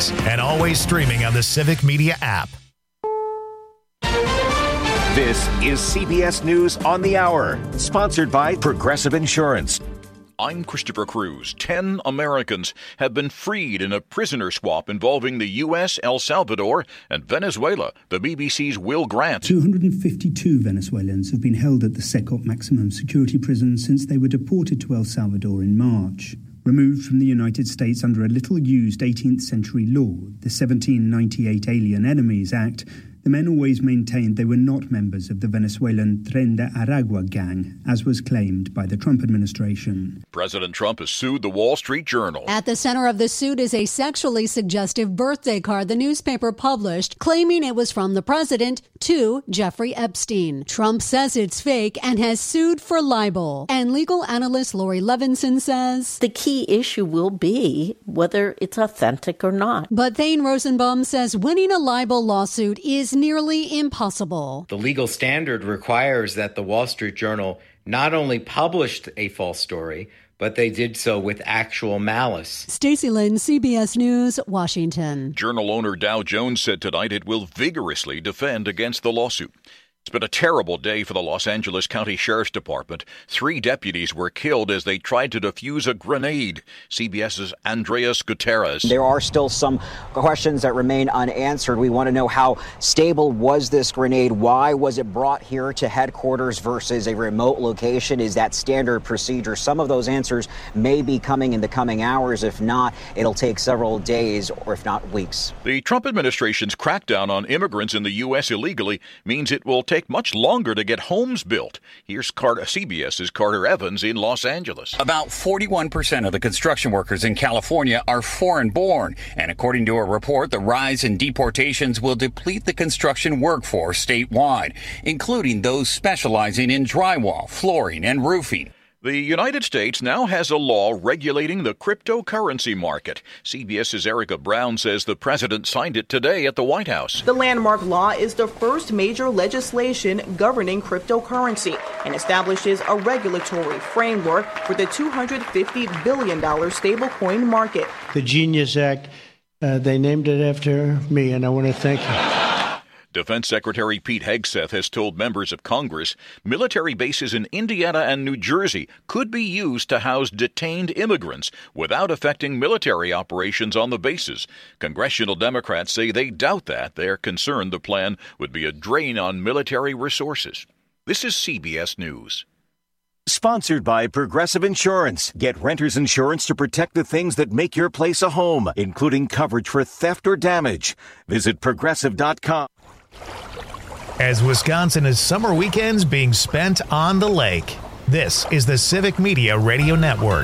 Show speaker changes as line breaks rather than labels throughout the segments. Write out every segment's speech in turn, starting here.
6 and always streaming on the Civic Media app.
This is CBS News on the Hour, sponsored by Progressive Insurance.
I'm Christopher Cruz. 10 Americans have been freed in a prisoner swap involving the U.S., El Salvador, and Venezuela. The BBC's Will Grant.
252 Venezuelans have been held at the Secot maximum security prison since they were deported to El Salvador in March. Removed from the United States under a little-used 18th century law, the 1798 Alien Enemies Act, the men always maintained they were not members of the Venezuelan Tren de Aragua gang, as was claimed by the Trump administration.
President Trump has sued the Wall Street Journal.
At the center of the suit is a sexually suggestive birthday card the newspaper published, claiming it was from the president to Jeffrey Epstein. Trump says it's fake and has sued for libel. And legal analyst Lori Levinson says
the key issue will be whether it's authentic or not.
But Thane Rosenbaum says winning a libel lawsuit is nearly impossible.
The legal standard requires that the Wall Street Journal not only published a false story, but they did so with actual malice.
Stacey Lynn, CBS News, Washington.
Journal owner Dow Jones said tonight it will vigorously defend against the lawsuit. It's been a terrible day for the Los Angeles County Sheriff's Department. 3 deputies were killed as they tried to defuse a grenade. CBS's Andreas Gutierrez.
There are still some questions that remain unanswered. We want to know how stable was this grenade? Why was it brought here to headquarters versus a remote location? Is that standard procedure? Some of those answers may be coming in the coming hours. If not, it'll take several days or if not weeks.
The Trump administration's crackdown on immigrants in the U.S. illegally means it will take much longer to get homes built. Here's CBS's Carter Evans in Los Angeles.
About 41% of the construction workers in California are foreign-born, and according to a report, the rise in deportations will deplete the construction workforce statewide, including those specializing in drywall, flooring, and roofing.
The United States now has a law regulating the cryptocurrency market. CBS's Erica Brown says the president signed it today at the White House.
The landmark law is the first major legislation governing cryptocurrency and establishes a regulatory framework for the $250 billion stablecoin market.
The Genius Act, they named it after me, and I want to thank you.
Defense Secretary Pete Hegseth has told members of Congress military bases in Indiana and New Jersey could be used to house detained immigrants without affecting military operations on the bases. Congressional Democrats say they doubt that. They're concerned the plan would be a drain on military resources. This is CBS News.
Sponsored by Progressive Insurance. Get renter's insurance to protect the things that make your place a home, including coverage for theft or damage. Visit Progressive.com.
As Wisconsin is summer weekends being spent on the lake, this is the Civic Media Radio Network.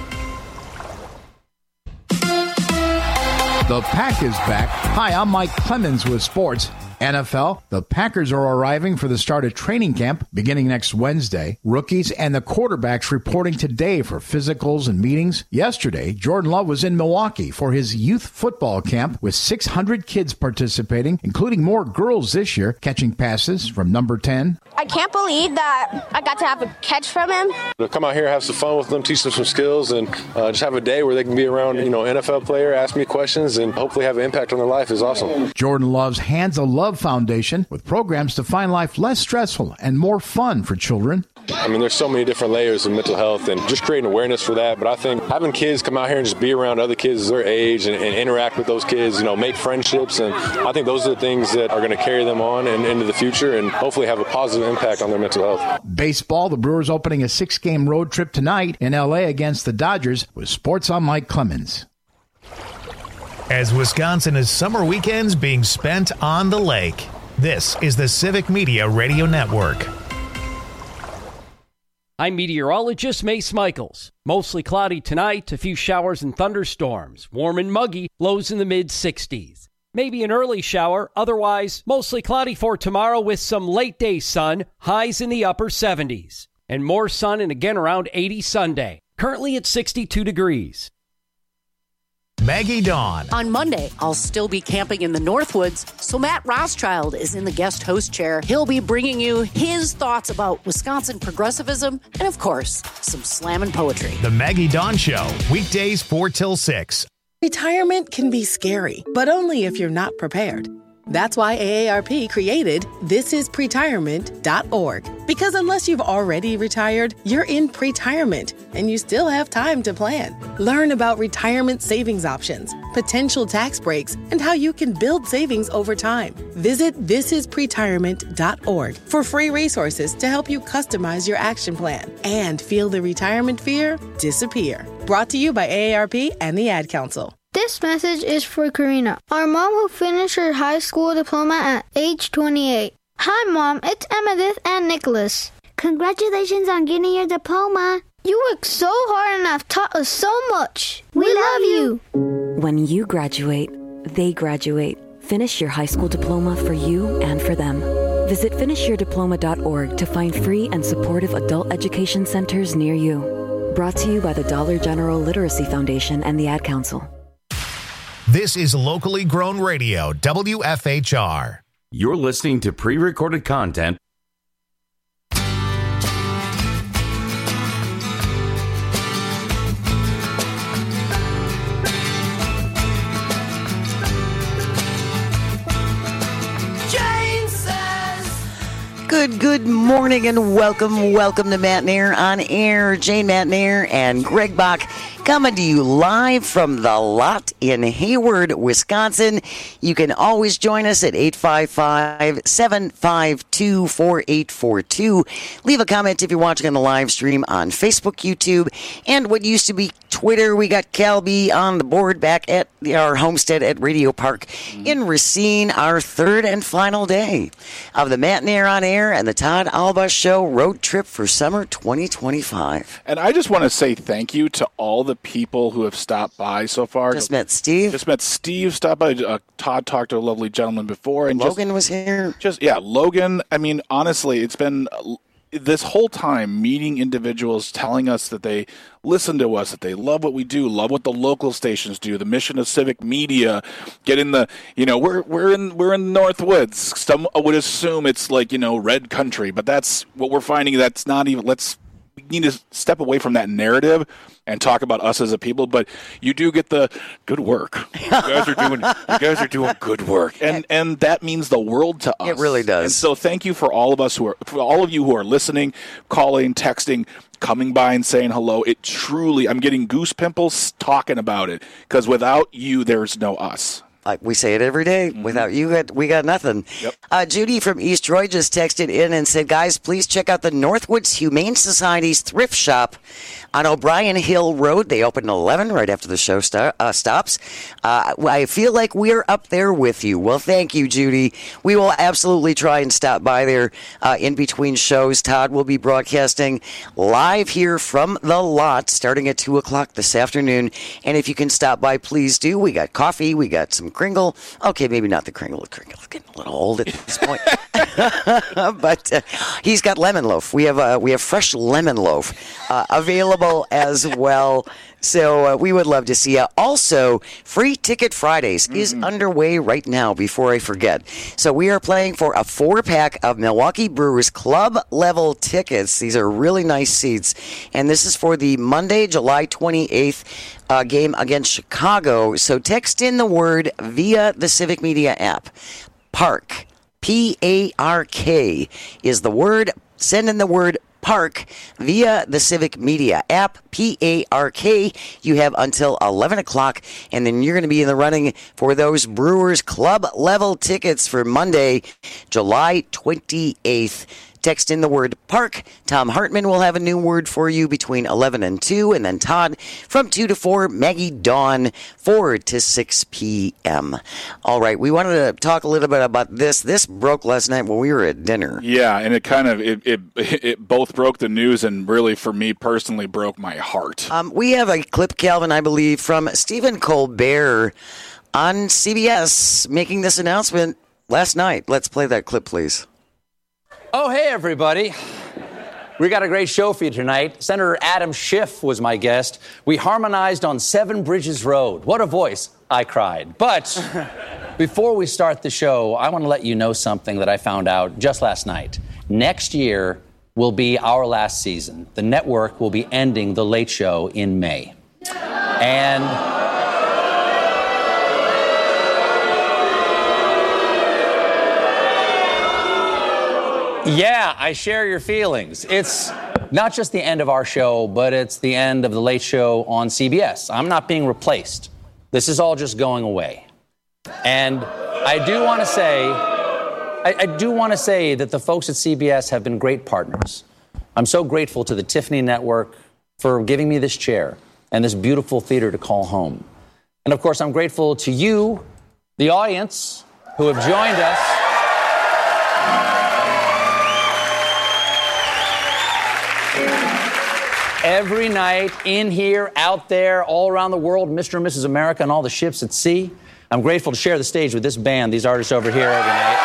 The Pack is back. Hi, I'm Mike Clemens with sports. NFL, the Packers are arriving for the start of training camp beginning next Wednesday. Rookies and the quarterbacks reporting today for physicals and meetings. Yesterday, Jordan Love was in Milwaukee for his youth football camp with 600 kids participating, including more girls this year, catching passes from number 10.
I can't believe that I got to have a catch from him.
To come out here, have some fun with them, teach them some skills, and just have a day where they can be around, NFL player, ask me questions, and hopefully have an impact on their life is awesome.
Jordan Love's Hands of Love Foundation with programs to find life less stressful and more fun for children.
I mean, there's so many different layers of mental health and just creating awareness for that. But I think having kids come out here and just be around other kids their age and interact with those kids, make friendships. And I think those are the things that are going to carry them on and into the future and hopefully have a positive impact on their mental health.
Baseball, the Brewers opening a 6-game road trip tonight in L.A. against the Dodgers. With sports, I'm Mike Clemens.
As Wisconsin is summer weekends being spent on the lake, this is the Civic Media Radio Network.
I'm meteorologist Mace Michaels. Mostly cloudy tonight, a few showers and thunderstorms. Warm and muggy, lows in the mid-60s. Maybe an early shower, otherwise mostly cloudy for tomorrow with some late-day sun, highs in the upper 70s. And more sun and again around 80 Sunday. Currently at 62 degrees.
Maggie Dawn.
On Monday, I'll still be camping in the Northwoods, so Matt Rothschild is in the guest host chair. He'll be bringing you his thoughts about Wisconsin progressivism and, of course, some slam and poetry.
The Maggie Dawn Show, weekdays 4 till 6
Retirement can be scary, but only if you're not prepared. That's why AARP created thisispretirement.org. Because unless you've already retired, you're in pretirement, and you still have time to plan. Learn about retirement savings options, potential tax breaks, and how you can build savings over time. Visit thisispretirement.org for free resources to help you customize your action plan and feel the retirement fear disappear. Brought to you by AARP and the Ad Council.
This message is for Karina, our mom who finished her high school diploma at age 28. Hi, Mom. It's Emmettith and Nicholas.
Congratulations on getting your diploma.
You worked so hard and have taught us so much. We love you.
When you graduate, they graduate. Finish your high school diploma for you and for them. Visit finishyourdiploma.org to find free and supportive adult education centers near you. Brought to you by the Dollar General Literacy Foundation and the Ad Council.
This is locally grown radio, WFHR.
You're listening to pre-recorded content.
Good morning and welcome to Matt Nair on Air. Jane Matt Nair and Greg Bach coming to you live from the lot in Hayward, Wisconsin. You can always join us at 855-752-4842. Leave a comment if you're watching on the live stream on Facebook, YouTube, and what used to be Twitter. We got Calby on the board back at our homestead at Radio Park in Racine, our third and final day of the Matt Nair on Air and the Todd Alba Show road trip for summer 2025.
And I just want to say thank you to all the people who have stopped by so far.
Just met Steve,
stopped by. Todd talked to a lovely gentleman before. And
Logan was here.
Logan. I mean, honestly, it's been this whole time meeting individuals telling us that they listen to us, that they love what we do, love what the local stations do, the mission of civic media, we're in the North Woods. Some would assume it's like, red country, but that's what we're finding. That's not even, we need to step away from that narrative and talk about us as a people, but you do get the good work. You guys are doing good work, and that means the world to us.
It really does.
And so, thank you for all of you who are listening, calling, texting, coming by and saying hello. It truly, I'm getting goose pimples talking about it because without you, there's no us.
Like we say it every day. Mm-hmm. Without you, we got nothing.
Yep.
Judy from East Troy just texted in and said, guys, please check out the Northwoods Humane Society's thrift shop on O'Brien Hill Road. They open at 11 right after the show stops. I feel like we're up there with you. Well, thank you, Judy. We will absolutely try and stop by there in between shows. Todd will be broadcasting live here from the lot starting at 2 o'clock this afternoon. And if you can stop by, please do. We got coffee. We got some Kringle. Okay, maybe not the Kringle. The Kringle's getting a little old at this point. But he's got lemon loaf. We have fresh lemon loaf available as well. So we would love to see you. Also, Free Ticket Fridays is underway right now, before I forget. So we are playing for a 4-pack of Milwaukee Brewers club level tickets. These are really nice seats. And this is for the Monday, July 28th game against Chicago. So text in the word via the Civic Media app. Park, P-A-R-K is the word. Send in the word Park via the Civic Media app, P-A-R-K. You have until 11 o'clock, and then you're going to be in the running for those Brewers Club level tickets for Monday, July 28th. Text in the word Park. Tom Hartman will have a new word for you between 11 and 2, and then Todd from 2 to 4, Maggie Dawn 4 to 6 p.m. All right, we wanted to talk a little bit about this. This broke last night when we were at dinner.
Yeah, and it kind of, it both broke the news and really, for me personally, broke my heart.
We have a clip, Calvin, I believe, from Stephen Colbert on CBS making this announcement last night. Let's play that clip, please.
Oh, hey, everybody. We got a great show for you tonight. Senator Adam Schiff was my guest. We harmonized on Seven Bridges Road. What a voice. I cried. But before we start the show, I want to let you know something that I found out just last night. Next year will be our last season. The network will be ending The Late Show in May. And Yeah, I share your feelings. It's not just the end of our show, but it's the end of the Late Show on CBS. I'm not being replaced. This is all just going away. And I do want to say that the folks at CBS have been great partners. I'm so grateful to the Tiffany Network for giving me this chair and this beautiful theater to call home. And of course, I'm grateful to you, the audience, who have joined us. Every night, in here, out there, all around the world, Mr. and Mrs. America and all the ships at sea. I'm grateful to share the stage with this band, these artists over here every night.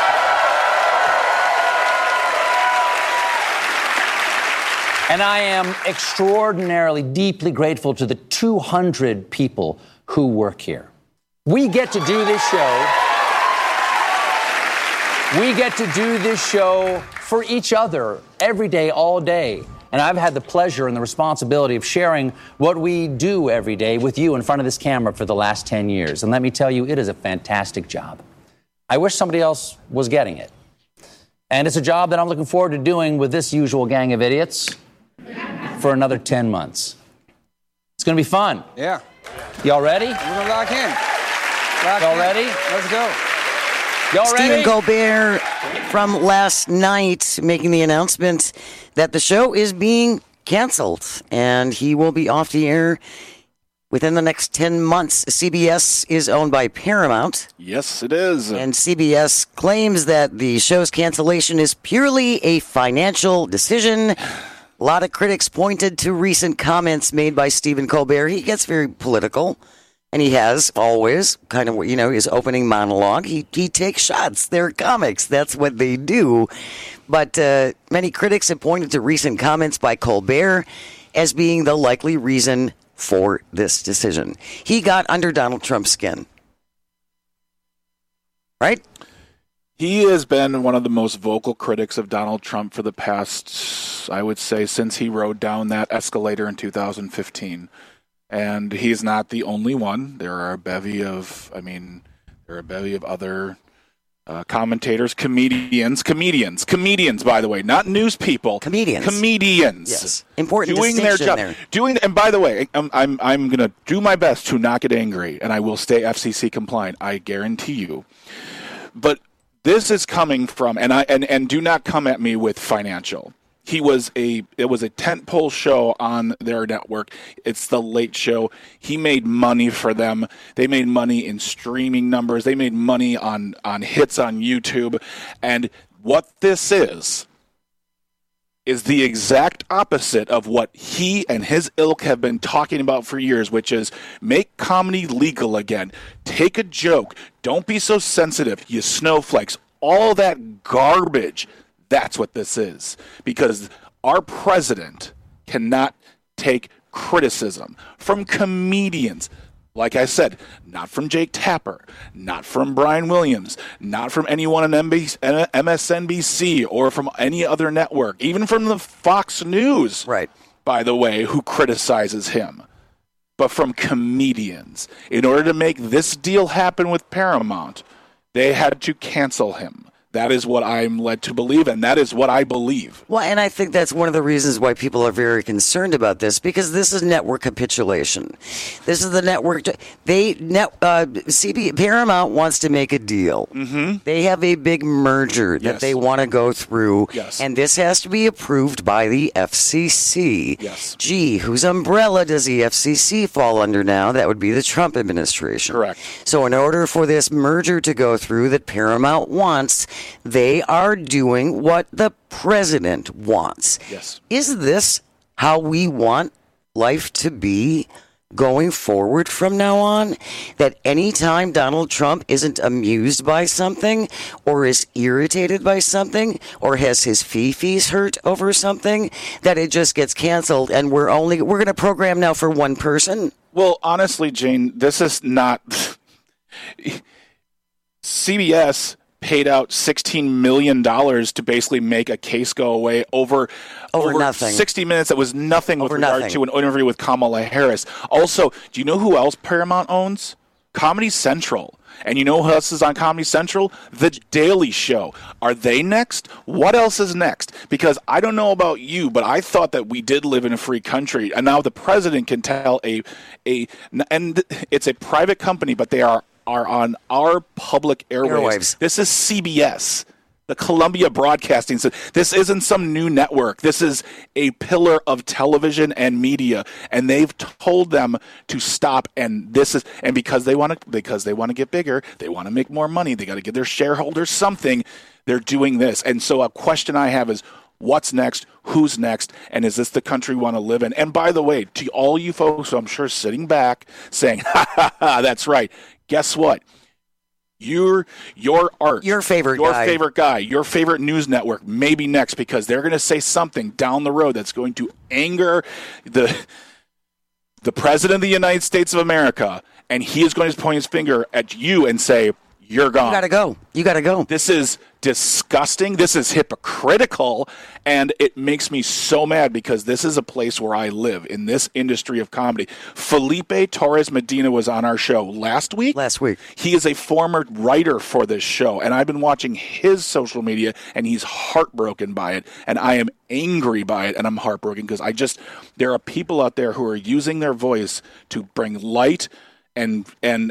And I am extraordinarily, deeply grateful to the 200 people who work here. We get to do this show. We get to do this show for each other every day, all day. And I've had the pleasure and the responsibility of sharing what we do every day with you in front of this camera for the last 10 years. And let me tell you, it is a fantastic job. I wish somebody else was getting it. And it's a job that I'm looking forward to doing with this usual gang of idiots for another 10 months. It's going to be fun.
Yeah.
Y'all ready?
We're going to lock in.
Y'all ready?
Let's go.
Y'all ready?
Stephen Colbert from last night making the announcement that the show is being canceled and he will be off the air within the next 10 months. CBS is owned by Paramount.
Yes, it is.
And CBS claims that the show's cancellation is purely a financial decision. A lot of critics pointed to recent comments made by Stephen Colbert. He gets very political. And he has always kind of, his opening monologue. He takes shots. They're comics. That's what they do. But many critics have pointed to recent comments by Colbert as being the likely reason for this decision. He got under Donald Trump's skin. Right?
He has been one of the most vocal critics of Donald Trump for the past, I would say, since he rode down that escalator in 2015. And he's not the only one. There are a bevy of other commentators, comedians, by the way, not news people. Comedians.
Yes. Important
doing their job.
There.
And by the way, I'm going to do my best to not get angry, and I will stay FCC compliant. I guarantee you. But this is coming from, and do not come at me with financial. It was a tentpole show on their network. It's the Late Show. He made money for them. They made money in streaming numbers. They made money on hits on YouTube. And what this is the exact opposite of what he and his ilk have been talking about for years, which is make comedy legal again. Take a joke. Don't be so sensitive, you snowflakes. All that garbage. That's what this is, because our president cannot take criticism from comedians. Like I said, not from Jake Tapper, not from Brian Williams, not from anyone on MSNBC or from any other network, even from the Fox News,
right?
By the way, who criticizes him, but from comedians. In order to make this deal happen with Paramount, they had to cancel him. That is what I'm led to believe, and that is what I believe.
Well, and I think that's one of the reasons why people are very concerned about this, because this is network capitulation. This is the network. Paramount wants to make a deal.
Mm-hmm.
They have a big merger that they want to go through, and this has to be approved by the FCC.
Yes.
Gee, whose umbrella does the FCC fall under now? That would be the Trump administration.
Correct.
So in order for this merger to go through that Paramount wants, they are doing what the president wants.
Yes.
Is this how we want life to be going forward from now on? That anytime Donald Trump isn't amused by something or is irritated by something or has his fifis hurt over something, that it just gets canceled and we're going to program now for one person?
Well, honestly, Jane, this is not CBS paid out $16 million to basically make a case go away over
nothing.
60 minutes. That was nothing with regard to an interview with Kamala Harris. Also, do you know who else Paramount owns? Comedy Central. And you know who else is on Comedy Central? The Daily Show. Are they next? What else is next? Because I don't know about you, but I thought that we did live in a free country, and now the president can tell and it's a private company, but they are on our public airwaves. This is CBS. The Columbia Broadcasting. So this isn't some new network. This is a pillar of television and media, and they've told them to stop. And because they want to get bigger, they want to make more money. They got to give their shareholders something. They're doing this. And so a question I have is, what's next? Who's next? And is this the country we want to live in? And by the way, to all you folks who I'm sure sitting back saying, "Ha ha ha, that's right." Guess what? Your favorite guy, your favorite news network may be next, because they're going to say something down the road that's going to anger the president of the United States of America, and he is going to point his finger at you and say, "You're gone.
You gotta go.
This is disgusting. This is hypocritical, and it makes me so mad, because this is a place where I live, in this industry of comedy. Felipe Torres Medina was on our show last week. He is a former writer for this show, and I've been watching his social media, and he's heartbroken by it, and I am angry by it, and I'm heartbroken because there are people out there who are using their voice to bring light and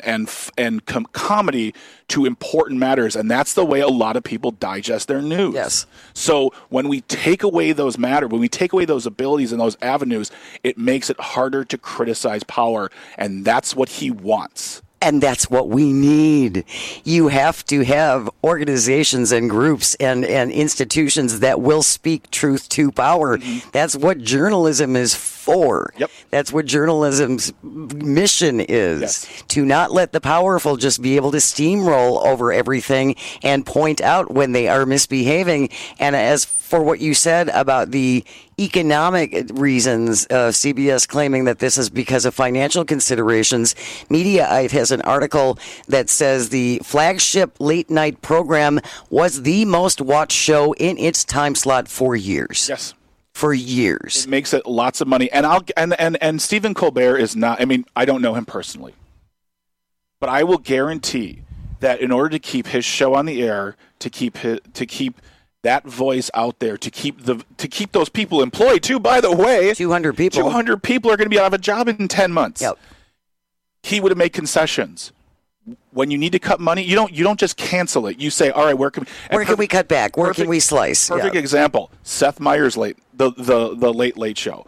comedy to important matters, and that's the way a lot of people digest their news.
Yes.
So when we take away those when we take away those abilities and those avenues, it makes it harder to criticize power, and that's what he wants.
And that's what we need. You have to have organizations and groups and institutions that will speak truth to power. Mm-hmm. That's what journalism is for.
Yep.
That's what journalism's mission is.
Yes.
To not let the powerful just be able to steamroll over everything and point out when they are misbehaving. And as for what you said about the economic reasons, CBS claiming that this is because of financial considerations, Mediaite has an article that says the flagship late night program was the most watched show in its time slot for years.
Yes.
For years.
It makes it lots of money. And Stephen Colbert is not, I don't know him personally, but I will guarantee that in order to keep his show on the air, to keep that voice out there, to keep those people employed too, by the way.
200 people.
200 people are going to be out of a job in 10 months.
Yep.
He would have made concessions. When you need to cut money, you don't just cancel it. You say, all right, where can
we cut back? Where can we slice?
Perfect example. Seth Meyers' the Late Show,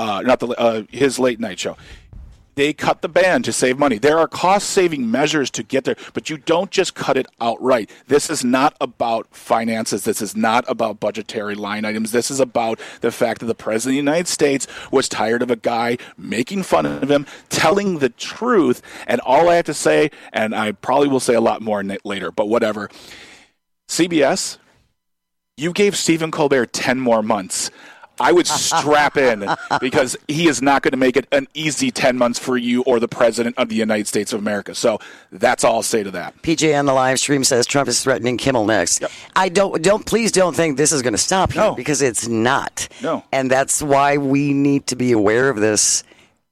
his late night show. They cut the band to save money. There are cost-saving measures to get there, but you don't just cut it outright. This is not about finances. This is not about budgetary line items. This is about the fact that the President of the United States was tired of a guy making fun of him, telling the truth, and all I have to say, and I probably will say a lot more later, but whatever. CBS, you gave Stephen Colbert 10 more months. I would strap in, because he is not going to make it an easy 10 months for you or the President of the United States of America. So that's all I'll say to that.
PJ on the live stream says Trump is threatening Kimmel next.
Yep.
Please don't think this is going to stop here, because it's not.
No.
And that's why we need to be aware of this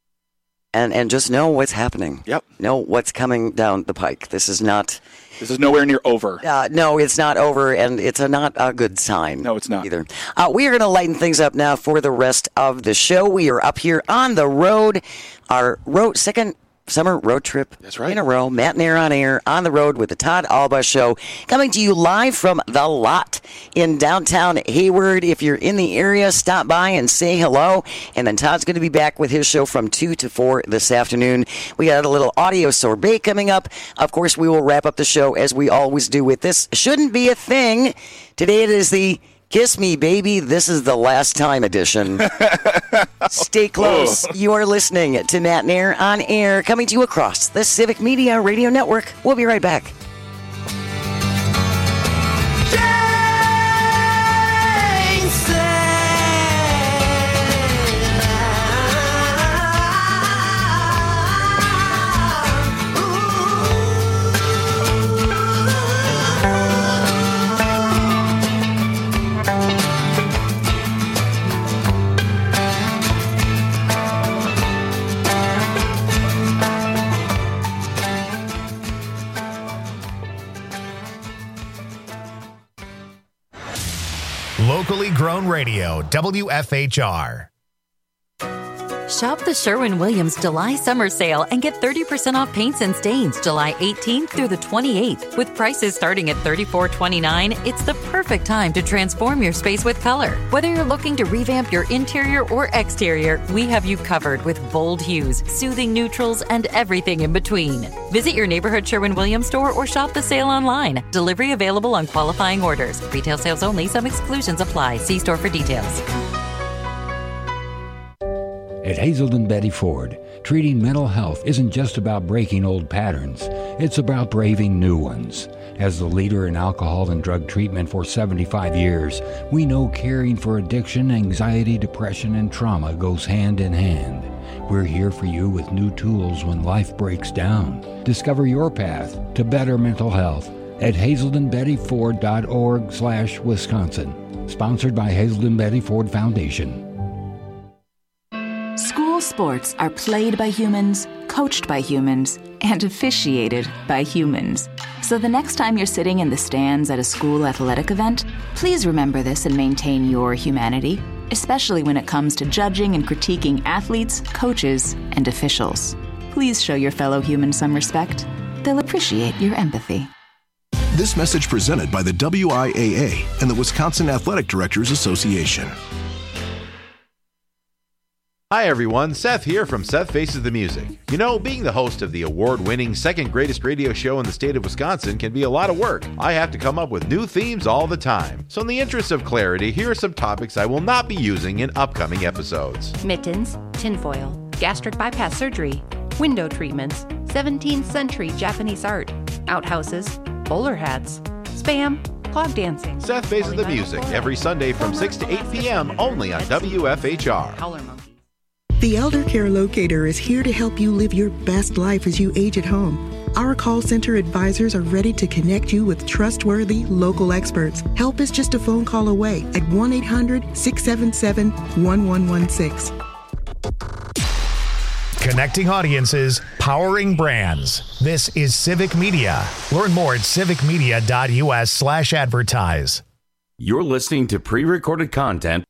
and just know what's happening.
Yep.
Know what's coming down the pike. This is
nowhere near over.
No, it's not over, and it's not a good sign.
No, it's not.
Either. We are going to lighten things up now for the rest of the show. We are up here on the road, our second summer road trip in a row. Matt and Air on air, on the road with the Todd Alba Show, coming to you live from The Lot in downtown Hayward. If you're in the area, stop by and say hello. And then Todd's going to be back with his show from 2 to 4 this afternoon. We got a little audio sorbet coming up. Of course, we will wrap up the show as we always do with This Shouldn't Be a Thing. Today it is the Kiss Me, Baby, This Is the Last Time edition. Stay close. You are listening to Matt and Air on air, coming to you across the Civic Media Radio Network. We'll be right back.
Locally grown radio, WFHR.
Shop the Sherwin-Williams July Summer Sale and get 30% off paints and stains July 18th through the 28th. With prices starting at $34.29, it's the perfect time to transform your space with color. Whether you're looking to revamp your interior or exterior, we have you covered with bold hues, soothing neutrals, and everything in between. Visit your neighborhood Sherwin-Williams store or shop the sale online. Delivery available on qualifying orders. Retail sales only. Some exclusions apply. See store for details.
At Hazelden Betty Ford, treating mental health isn't just about breaking old patterns. It's about braving new ones. As the leader in alcohol and drug treatment for 75 years, we know caring for addiction, anxiety, depression, and trauma goes hand in hand. We're here for you with new tools when life breaks down. Discover your path to better mental health at hazeldenbettyford.org/Wisconsin. Sponsored by Hazelden Betty Ford Foundation.
School sports are played by humans, coached by humans, and officiated by humans. So the next time you're sitting in the stands at a school athletic event, please remember this and maintain your humanity, especially when it comes to judging and critiquing athletes, coaches, and officials. Please show your fellow humans some respect. They'll appreciate your empathy.
This message presented by the WIAA and the Wisconsin Athletic Directors Association.
Hi everyone, Seth here from Seth Faces the Music. You know, being the host of the award-winning second greatest radio show in the state of Wisconsin can be a lot of work. I have to come up with new themes all the time. So in the interest of clarity, here are some topics I will not be using in upcoming episodes.
Mittens, tinfoil, gastric bypass surgery, window treatments, 17th century Japanese art, outhouses, bowler hats, spam, clog dancing.
Seth Faces the Music every Sunday from 6 to 8 p.m. only on WFHR.
The Elder Care Locator is here to help you live your best life as you age at home. Our call center advisors are ready to connect you with trustworthy local experts. Help is just a phone call away at 1-800-677-1116.
Connecting audiences, powering brands. This is Civic Media. Learn more at civicmedia.us/advertise.
You're listening to pre-recorded content.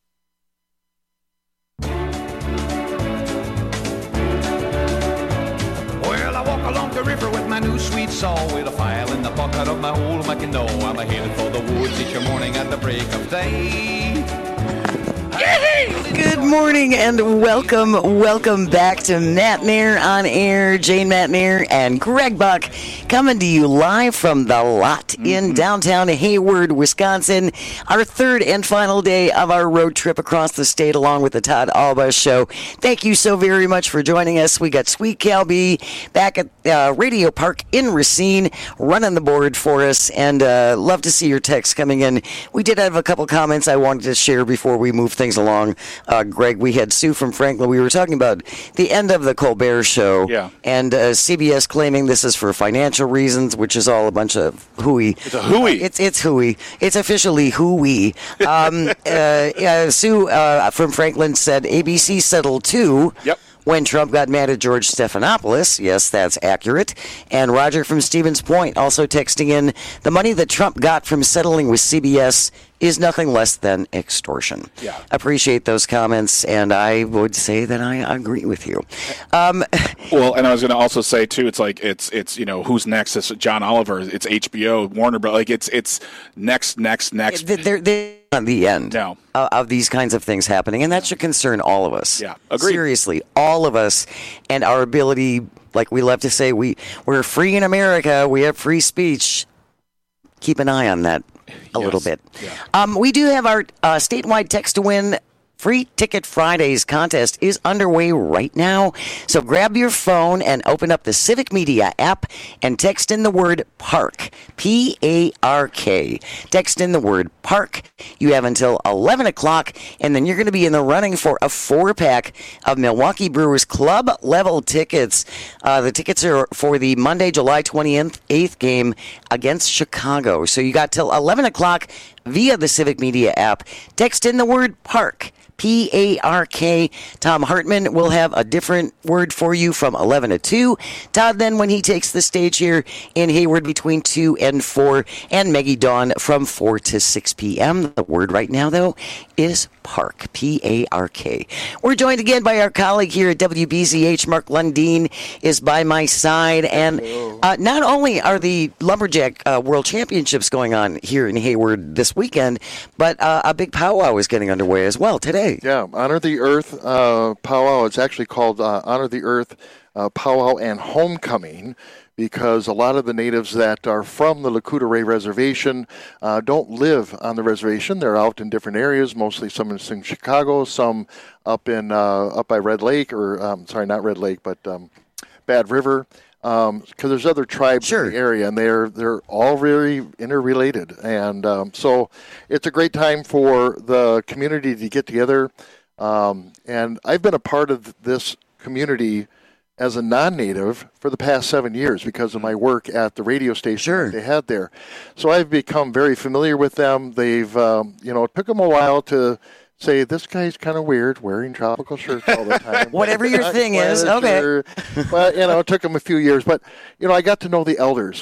The river with my new sweet saw, with a file in the pocket of my old Mackinaw. I'm headed for the woods each morning at the break of day.
Good morning and welcome back to Matt Nair on Air. Jane Matt Nair and Greg Buck coming to you live from the lot in downtown Hayward, Wisconsin. Our third and final day of our road trip across the state along with the Todd Alba Show. Thank you so very much for joining us. We got Sweet Cal B back at Radio Park in Racine running the board for us, and love to see your texts coming in. We did have a couple comments I wanted to share before we move things along. Greg, we had Sue from Franklin. We were talking about the end of the Colbert Show, and CBS claiming this is for financial reasons, which is all a bunch of hooey.
It's a hooey.
It's hooey. It's officially hooey. Sue from Franklin said ABC settled too.
Yep.
When Trump got mad at George Stephanopoulos. Yes, that's accurate. And Roger from Stevens Point also texting in, the money that Trump got from settling with CBS is nothing less than extortion.
Yeah.
Appreciate those comments, and I would say that I agree with you.
Well, and I was going to also say too, it's like it's you know, who's next? It's John Oliver. It's HBO, Warner Bros. Like it's next.
They're on the end of these kinds of things happening, and that should concern all of us.
Yeah, agreed.
Seriously, all of us, and our ability, like we love to say, we're free in America. We have free speech. Keep an eye on that a little bit. Yeah. We do have our statewide text to win. Free Ticket Fridays contest is underway right now. So grab your phone and open up the Civic Media app and text in the word PARK. P-A-R-K. Text in the word PARK. You have until 11 o'clock, and then you're going to be in the running for a 4-pack of Milwaukee Brewers Club level tickets. The tickets are for the Monday, July 28th game against Chicago. So you got till 11 o'clock via the Civic Media app. Text in the word PARK. P-A-R-K. Tom Hartman will have a different word for you from 11 to 2. Todd then when he takes the stage here in Hayward between 2 and 4. And Maggie Dawn from 4 to 6 p.m. The word right now, though, is park. P-A-R-K. We're joined again by our colleague here at WBZH. Mark Lundeen is by my side. And not only are the Lumberjack World Championships going on here in Hayward this weekend, but a big powwow is getting underway as well today.
Yeah, Honor the Earth powwow. It's actually called Honor the Earth Powwow and Homecoming, because a lot of the natives that are from the Lakota Reservation don't live on the reservation. They're out in different areas, mostly some in Chicago, some up by Red Lake, or sorry, not Red Lake, but Bad River, because there's other tribes in the area, and they're all very interrelated. And so it's a great time for the community to get together. And I've been a part of this community as a non-native for the past 7 years because of my work at the radio station that they had there. So I've become very familiar with them. They've, it took them a while to say, this guy's kind of weird, wearing tropical shirts all the time.
Whatever your thing is, okay.
But, it took them a few years. But, I got to know the elders,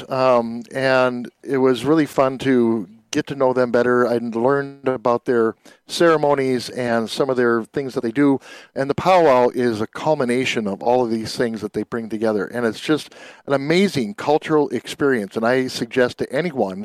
and it was really fun to get to know them better. I learned about their ceremonies and some of their things that they do. And the powwow is a culmination of all of these things that they bring together. And it's just an amazing cultural experience. And I suggest to anyone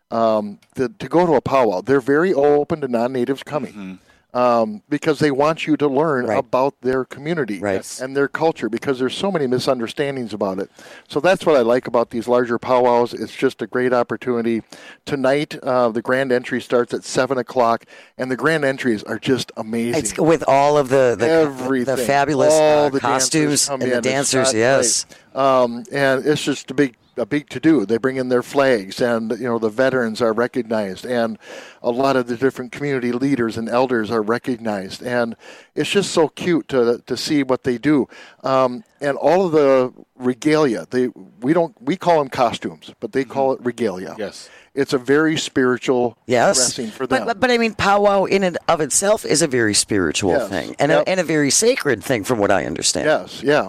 to go to a powwow. They're very open to non-natives coming. Because they want you to learn about their community and their culture, because there's so many misunderstandings about it. So that's what I like about these larger powwows. It's just a great opportunity. Tonight, the grand entry starts at 7 o'clock, and the grand entries are just amazing.
It's with all of the fabulous costumes and the dancers, yes.
And it's just a big to-do. They bring in their flags, and the veterans are recognized, and a lot of the different community leaders and elders are recognized, and it's just so cute to see what they do. And all of the regalia, we call them costumes, but they call it regalia.
Yes.
It's a very spiritual dressing for them.
But I mean, powwow in and of itself is a very spiritual thing, and a very sacred thing, from what I understand.
Yes, yeah.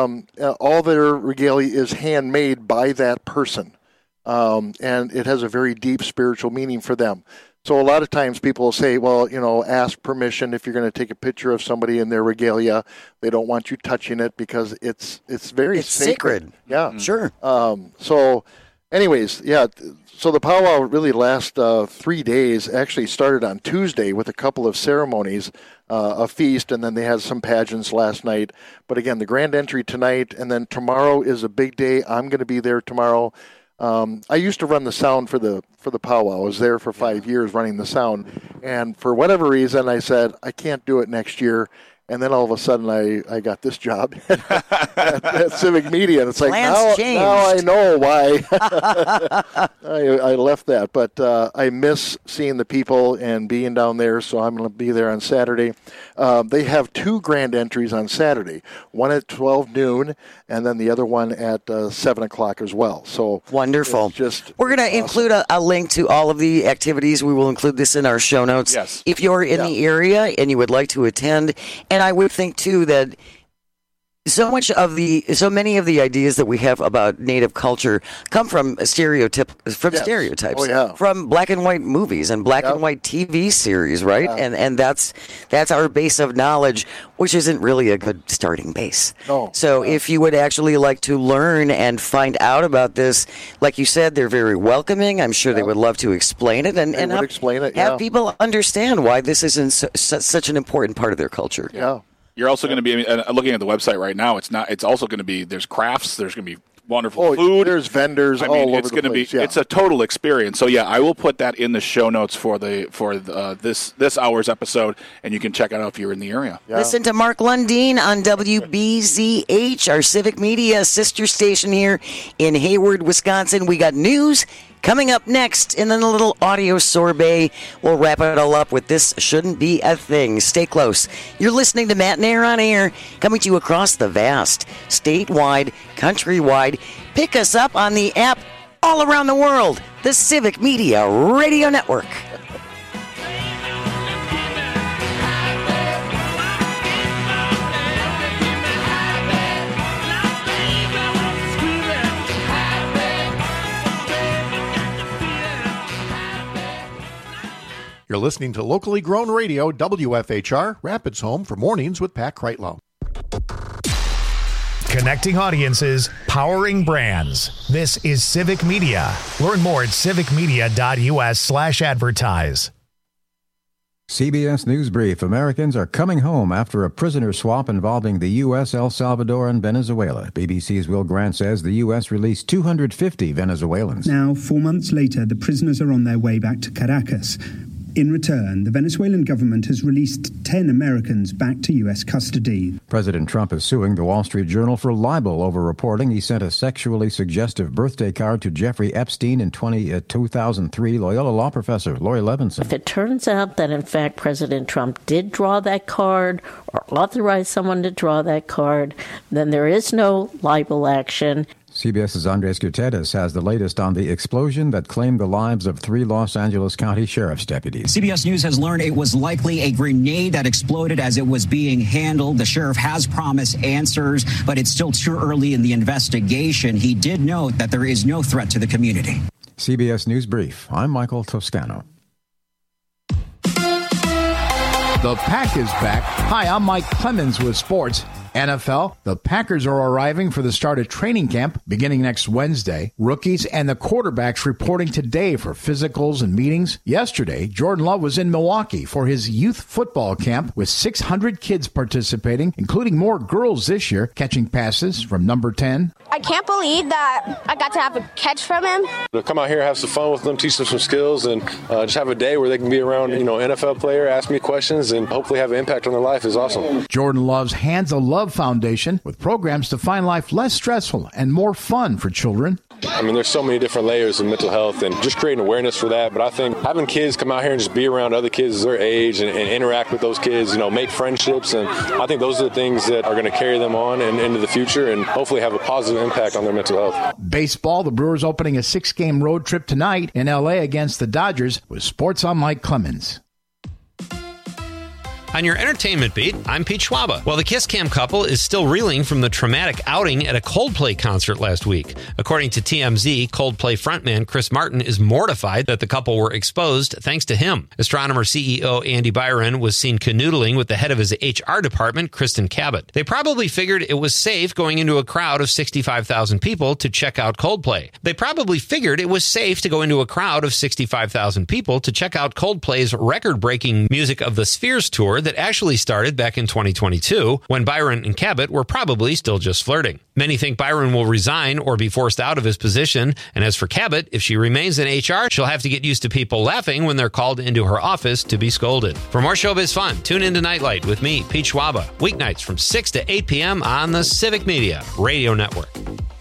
All their regalia is handmade by that person, and it has a very deep spiritual meaning for them. So a lot of times people will say, well, ask permission if you're going to take a picture of somebody in their regalia. They don't want you touching it because it's very sacred. Yeah,
sure.
So anyways, so the powwow really lasts 3 days. Actually started on Tuesday with a couple of ceremonies, a feast, and then they had some pageants last night. But again, the grand entry tonight, and then tomorrow is a big day. I'm going to be there tomorrow. I used to run the sound for the powwow. I was there for 5 years running the sound, and for whatever reason, I said I can't do it next year. And then all of a sudden, I got this job at Civic Media, and it's like now I know why I left that. But I miss seeing the people and being down there, so I'm going to be there on Saturday. They have 2 grand entries on Saturday, one at 12 noon, and then the other one at 7 o'clock as well. So
wonderful! We're going to include a link to all of the activities. We will include this in our show notes.
Yes.
If you're in the area and you would like to attend. And I would think, too, that so many of the ideas that we have about Native culture come from stereotypes,
Oh, yeah.
from black and white movies and black and white TV series, right?
Yeah.
And that's our base of knowledge, which isn't really a good starting base.
No.
So if you would actually like to learn and find out about this, like you said, they're very welcoming. I'm sure they would love to explain it and
explain it,
have people understand why this is such an important part of their culture.
Yeah.
You're also going to be looking at the website right now. It's also going to be, there's crafts, there's going to be wonderful food.
There's vendors all over
it's
the
Oh,
place.
It's a total experience. So I will put that in the show notes for this hour's episode, and you can check it out if you're in the area.
Yeah. Listen to Mark Lundeen on WBZH, our Civic Media sister station here in Hayward, Wisconsin. We got news coming up next, and then a little audio sorbet. We'll wrap it all up with This Shouldn't Be a Thing. Stay close. You're listening to Matt and Air on Air, coming to you across the vast, statewide, countrywide. Pick us up on the app all around the world, the Civic Media Radio Network.
You're listening to locally grown radio, WFHR, Rapids Home for Mornings with Pat Kreitlow.
Connecting audiences, powering brands. This is Civic Media. Learn more at civicmedia.us/advertise.
CBS News Brief. Americans are coming home after a prisoner swap involving the U.S., El Salvador, and Venezuela. BBC's Will Grant says the U.S. released 250 Venezuelans.
Now, 4 months later, the prisoners are on their way back to Caracas. In return, the Venezuelan government has released 10 Americans back to U.S. custody.
President Trump is suing the Wall Street Journal for libel over reporting he sent a sexually suggestive birthday card to Jeffrey Epstein in 2003. Loyola law professor Lori Levinson.
If it turns out that, in fact, President Trump did draw that card or authorized someone to draw that card, then there is no libel action.
CBS's Andres Gutierrez has the latest on the explosion that claimed the lives of 3 Los Angeles County Sheriff's deputies.
CBS News has learned it was likely a grenade that exploded as it was being handled. The sheriff has promised answers, but it's still too early in the investigation. He did note that there is no threat to the community.
CBS News Brief. I'm Michael Toscano.
The Pack is back. Hi, I'm Mike Clemens with sports. NFL, the Packers are arriving for the start of training camp beginning next Wednesday. Rookies and the quarterbacks reporting today for physicals and meetings. Yesterday, Jordan Love was in Milwaukee for his youth football camp with 600 kids participating, including more girls this year, catching passes from number 10.
I can't believe that I got to have a catch from him.
To come out here, have some fun with them, teach them some skills, and just have a day where they can be around, NFL player, ask me questions, and hopefully have an impact on their life is awesome.
Jordan Love's Hands of Love Foundation with programs to find life less stressful and more fun for children.
There's so many different layers of mental health and just creating awareness for that. But I think having kids come out here and just be around other kids their age and interact with those kids, make friendships. And I think those are the things that are going to carry them on and into the future and hopefully have a positive impact on their mental health.
Baseball, the Brewers opening a 6-game road trip tonight in L.A. against the Dodgers with Sports on Mike Clemens.
On your entertainment beat, I'm Pete Schwaba. Well, the Kiss Cam couple is still reeling from the traumatic outing at a Coldplay concert last week. According to TMZ, Coldplay frontman Chris Martin is mortified that the couple were exposed thanks to him. Astronomer CEO Andy Byron was seen canoodling with the head of his HR department, Kristen Cabot. They probably figured it was safe going into a crowd of 65,000 people to check out Coldplay. They probably figured it was safe to go into a crowd of 65,000 people to check out Coldplay's record-breaking Music of the Spheres tour that actually started back in 2022 when Byron and Cabot were probably still just flirting. Many think Byron will resign or be forced out of his position. And as for Cabot, if she remains in HR, she'll have to get used to people laughing when they're called into her office to be scolded. For more showbiz fun, tune in to Nightlight with me, Pete Schwaba, weeknights from 6 to 8 p.m. on the Civic Media Radio Network.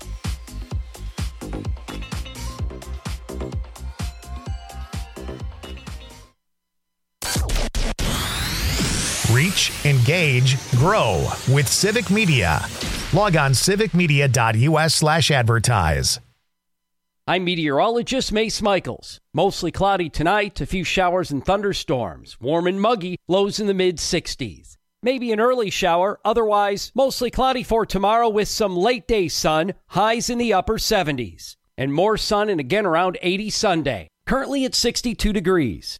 Reach, engage, grow with Civic Media. Log on civicmedia.us/advertise.
I'm meteorologist Mace Michaels. Mostly cloudy tonight, a few showers and thunderstorms. Warm and muggy, lows in the mid-60s. Maybe an early shower, otherwise mostly cloudy for tomorrow with some late-day sun, highs in the upper 70s. And more sun and again around 80 Sunday. Currently at 62 degrees.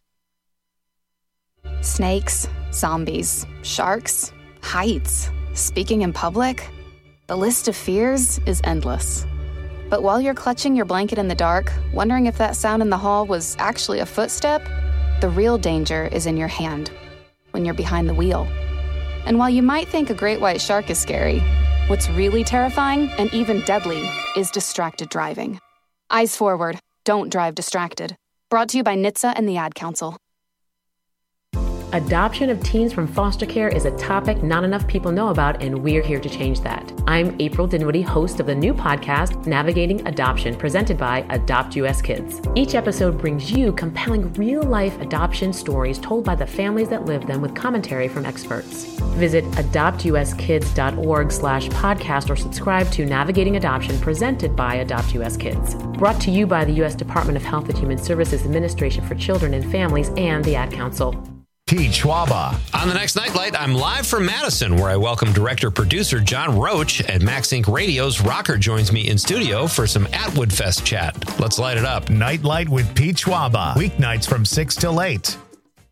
Snakes, zombies, sharks, heights, speaking in public. The list of fears is endless. But while you're clutching your blanket in the dark, wondering if that sound in the hall was actually a footstep, the real danger is in your hand, when you're behind the wheel. And while you might think a great white shark is scary, what's really terrifying and even deadly is distracted driving. Eyes forward, don't drive distracted. Brought to you by NHTSA and the Ad Council.
Adoption of teens from foster care is a topic not enough people know about, and we're here to change that. I'm April Dinwiddie, host of the new podcast, Navigating Adoption, presented by Adopt US Kids. Each episode brings you compelling real-life adoption stories told by the families that live them with commentary from experts. Visit adoptuskids.org/podcast or subscribe to Navigating Adoption, presented by Adopt US Kids. Brought to you by the U.S. Department of Health and Human Services Administration for Children and Families and the Ad Council.
Pete Schwaba.
On the next Nightlight, I'm live from Madison, where I welcome director-producer John Roach, and Max Inc. Radio's Rocker joins me in studio for some Atwood Fest chat. Let's light it up.
Nightlight with Pete Schwaba. Weeknights from 6 till 8.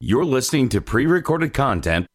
You're listening to pre-recorded content.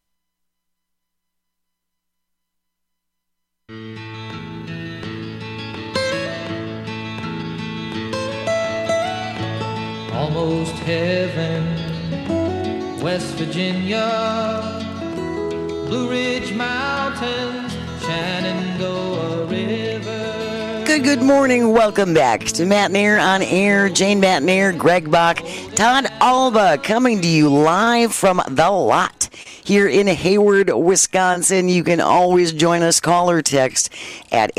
Almost heaven, West Virginia, Blue Ridge Mountains, Shenandoah River.
Good morning. Welcome back to Matt Nair on Air. Jane Matt Nair, Greg Bach, Todd Alba coming to you live from The Lot here in Hayward, Wisconsin. You can always join us, call or text at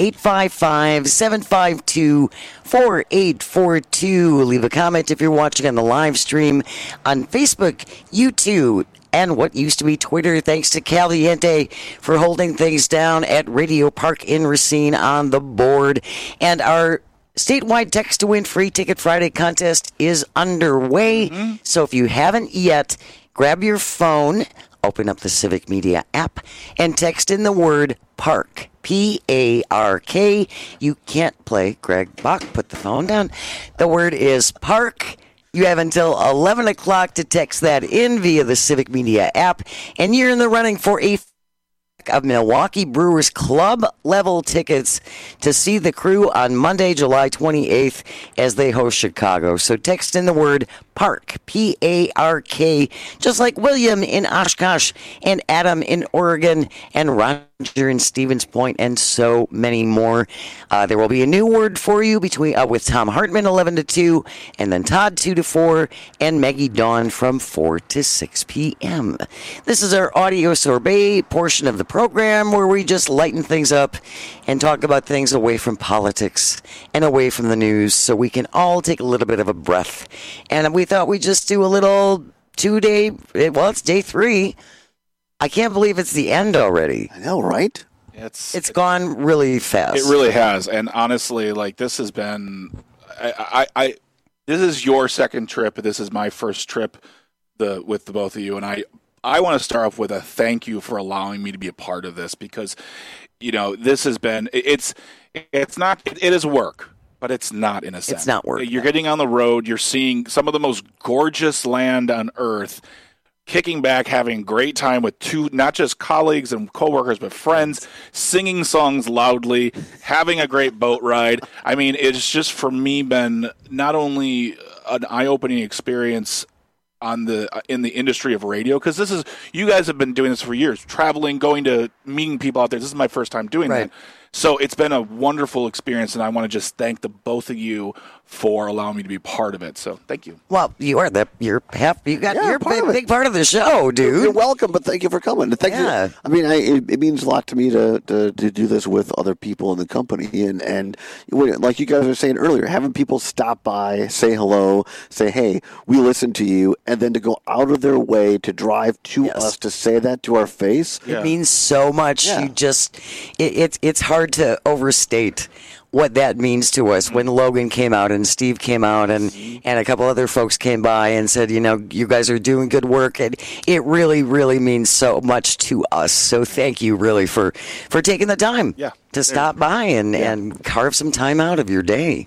855-752-4842. Leave a comment if you're watching on the live stream on Facebook, YouTube, and what used to be Twitter. Thanks to Caliente for holding things down at Radio Park in Racine on the board. And our statewide Text to Win Free Ticket Friday contest is underway. So if you haven't yet, grab your phone, open up the Civic Media app, and text in the word PARK. P-A-R-K. You can't play. Greg Bach, put the phone down. The word is PARK. You have until 11 o'clock to text that in via the Civic Media app, and you're in the running for a of Milwaukee Brewers Club level tickets to see the Crew on Monday, July 28th as they host Chicago. So text in the word PARK, P-A-R-K, just like William in Oshkosh and Adam in Oregon and Roger in Stevens Point and so many more. There will be a new word for you between with Tom Hartman 11 to 2 and then Todd 2 to 4 and Maggie Dawn from 4 to 6 p.m. This is our audio sorbet portion of the program where we just lighten things up and talk about things away from politics and away from the news so we can all take a little bit of a breath. And we thought we'd just do a little 2-day, well, it's day 3. I can't believe it's the end already.
I know, right?
It's gone really fast.
It really has. And honestly, like, this has been, this is your second trip. This is my first trip with the both of you. And I want to start off with a thank you for allowing me to be a part of this because, you know, this has been, it is work. But it's not, in a sense.
It's not work.
You're getting on the road. You're seeing some of the most gorgeous land on earth, kicking back, having a great time with not just colleagues and coworkers, but friends, singing songs loudly, having a great boat ride. I mean, it's just, for me, been not only an eye-opening experience in the industry of radio, because you guys have been doing this for years, traveling, going to meeting people out there. This is my first time doing that. So it's been a wonderful experience, and I want to just thank the both of you for allowing me to be part of it. So thank you.
Well, you're a big part of the show, dude.
You're welcome, but thank you for coming. Thank you. I mean, it means a lot to me to do this with other people in the company, and like you guys were saying earlier, having people stop by, say hello, say, hey, we listen to you, and then to go out of their way to drive to us to say that to our face.
It means so much. You just, it's hard to overstate what that means to us. When Logan came out and Steve came out and a couple other folks came by and said, you know, you guys are doing good work, and it really, really means so much to us. So thank you really for taking the time to stop by and carve some time out of your day.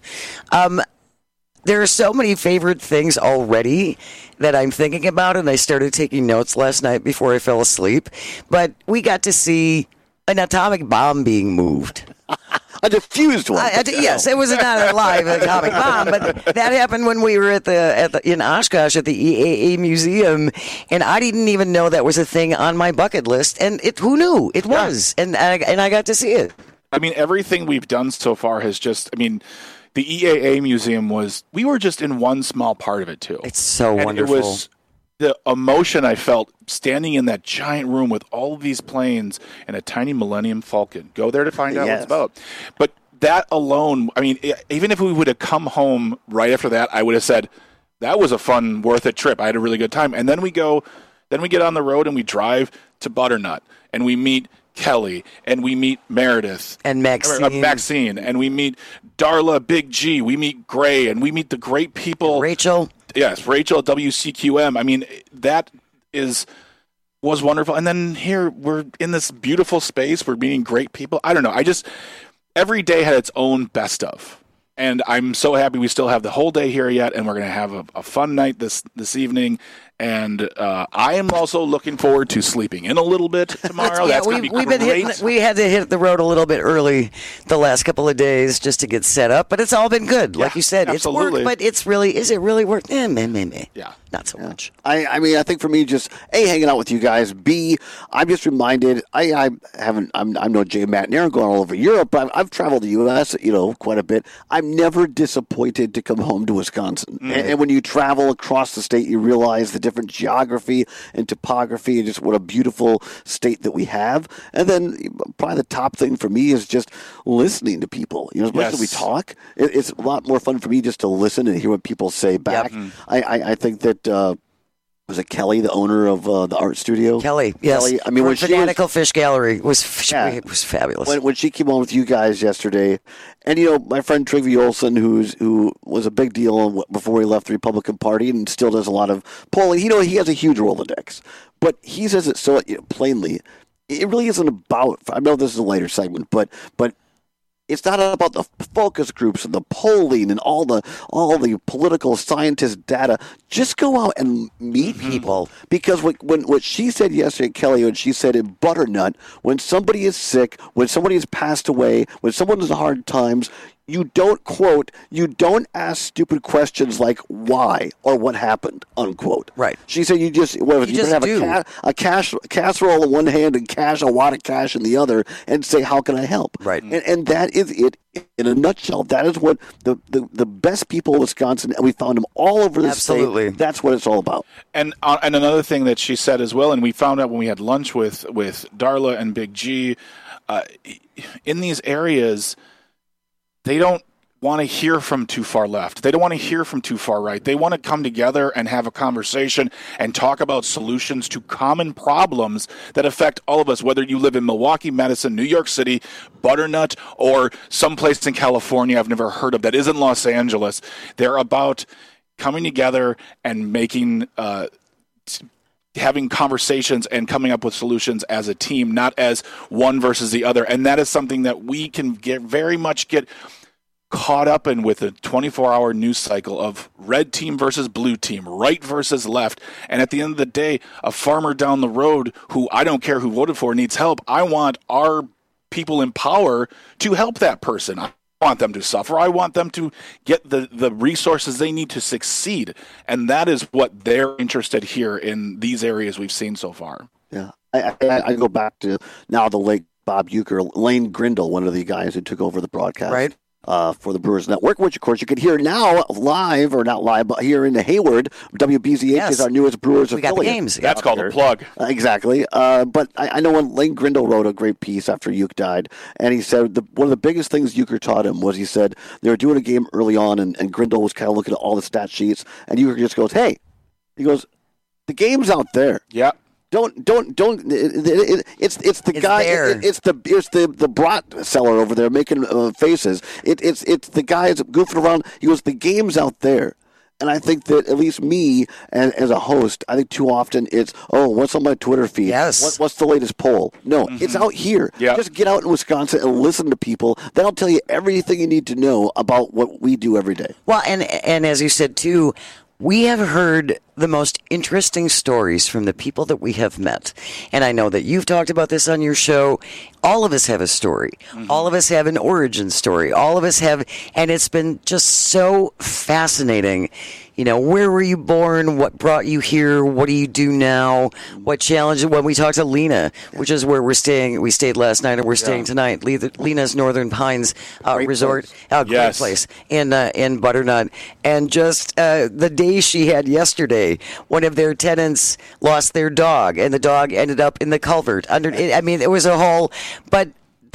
There are so many favorite things already that I'm thinking about, and I started taking notes last night before I fell asleep. But we got to see an atomic bomb being moved.
A diffused one.
Yes, it was not a live atomic bomb, but that happened when we were in Oshkosh at the EAA Museum, and I didn't even know that was a thing on my bucket list. And who knew? It was, and I got to see it.
I mean, everything we've done so far has just, I mean, the EAA Museum we were just in one small part of it too.
It's so wonderful.
It was the emotion I felt standing in that giant room with all of these planes and a tiny Millennium Falcon. Go there to find out what it's about. But that alone, I mean, even if we would have come home right after that, I would have said, that was a fun, worth it trip. I had a really good time. And then we get on the road and we drive to Butternut and we meet Kelly, and we meet Meredith
and Maxine,
and we meet Darla, Big G, we meet Gray, and we meet the great people.
Rachel.
Yes, Rachel at WCQM. I mean, that was wonderful. And then here we're in this beautiful space. We're meeting great people. I don't know. Every day had its own best of. And I'm so happy we still have the whole day here yet, and we're going to have a fun night this evening. And I am also looking forward to sleeping in a little bit tomorrow. That's going to be great.
We had to hit the road a little bit early the last couple of days just to get set up, but it's all been good. Like you said,
absolutely.
It's work, but is it really work?
Yeah.
Not so much.
I mean, I think for me, just A, hanging out with you guys. B, I'm just reminded. I'm no Jay, Matt, and Aaron going all over Europe, but I've traveled the U.S. Quite a bit. I'm never disappointed to come home to Wisconsin. And when you travel across the state, you realize the different geography and topography, and just what a beautiful state that we have. And then probably the top thing for me is just listening to people. Especially we talk. It's a lot more fun for me just to listen and hear what people say back. Yep. I think that. Was it Kelly, the owner of the art studio?
Kelly, yes.
Kelly, I mean, when
Fanatical Fish Gallery was fabulous.
When she came on with you guys yesterday, and my friend Trygve Olsen, who was a big deal before he left the Republican Party and still does a lot of polling. He has a huge Rolodex, but he says it so plainly. It really isn't about. I know this is a later segment, but. It's not about the focus groups and the polling and all the political scientist data. Just go out and meet people. Because what she said yesterday, Kelly, when she said in Butternut, when somebody is sick, when somebody has passed away, when someone has hard times, you don't ask stupid questions like why or what happened, unquote.
Right.
She said you have a casserole in one hand and a wad of cash in the other and say, how can I help?
Right.
And that is it in a nutshell. That is what the best people in Wisconsin, and we found them all over the state. That's what it's all about.
And another thing that she said as well, and we found out when we had lunch with Darla and Big G, in these areas, they don't want to hear from too far left. They don't want to hear from too far right. They want to come together and have a conversation and talk about solutions to common problems that affect all of us, whether you live in Milwaukee, Madison, New York City, Butternut, or someplace in California I've never heard of that isn't Los Angeles. They're about coming together and making having conversations and coming up with solutions as a team, not as one versus the other. And that is something that we can get caught up in with a 24-hour news cycle of red team versus blue team, right versus left. And at the end of the day, a farmer down the road who I don't care who voted for needs help. I want our people in power to help that person. I want them to suffer. I want them to get the resources they need to succeed. And that is what they're interested here in these areas we've seen so far.
Yeah. I go back to now the late Bob Uecker, Lane Grindle, one of the guys who took over the broadcast.
Right.
For the Brewers Network, which, of course, you can hear now live, or not live, but here in Hayward. WBZH is our newest Brewers affiliate.
We got the games.
That's called a plug.
Exactly. But I know when Lane Grindle wrote a great piece after Uecker died, and he said one of the biggest things Uecker taught him was, he said, they were doing a game early on, and Grindle was kind of looking at all the stat sheets, and Uecker just goes, hey, he goes, the game's out there.
Yeah.
Don't. It's the guy. It's the brat seller over there making faces. It's the guy that's goofing around. He goes, the game's out there. And I think that at least me, as a host, I think too often it's, what's on my Twitter feed?
Yes.
What's the latest poll? No, it's out here.
Yep.
Just get out in Wisconsin and listen to people. That'll tell you everything you need to know about what we do every day.
Well, and as you said, too, we have heard the most interesting stories from the people that we have met. And I know that you've talked about this on your show. All of us have a story. Mm-hmm. All of us have an origin story. All of us have, and it's been just so fascinating. Where were you born? What brought you here? What do you do now? What challenge? When we talked to Lena, which is where we're staying. We stayed last night, and we're staying tonight. Lena's Northern Pines Resort. Great place in Butternut. And just the day she had yesterday, one of their tenants lost their dog, and the dog ended up in the culvert. It was a whole. But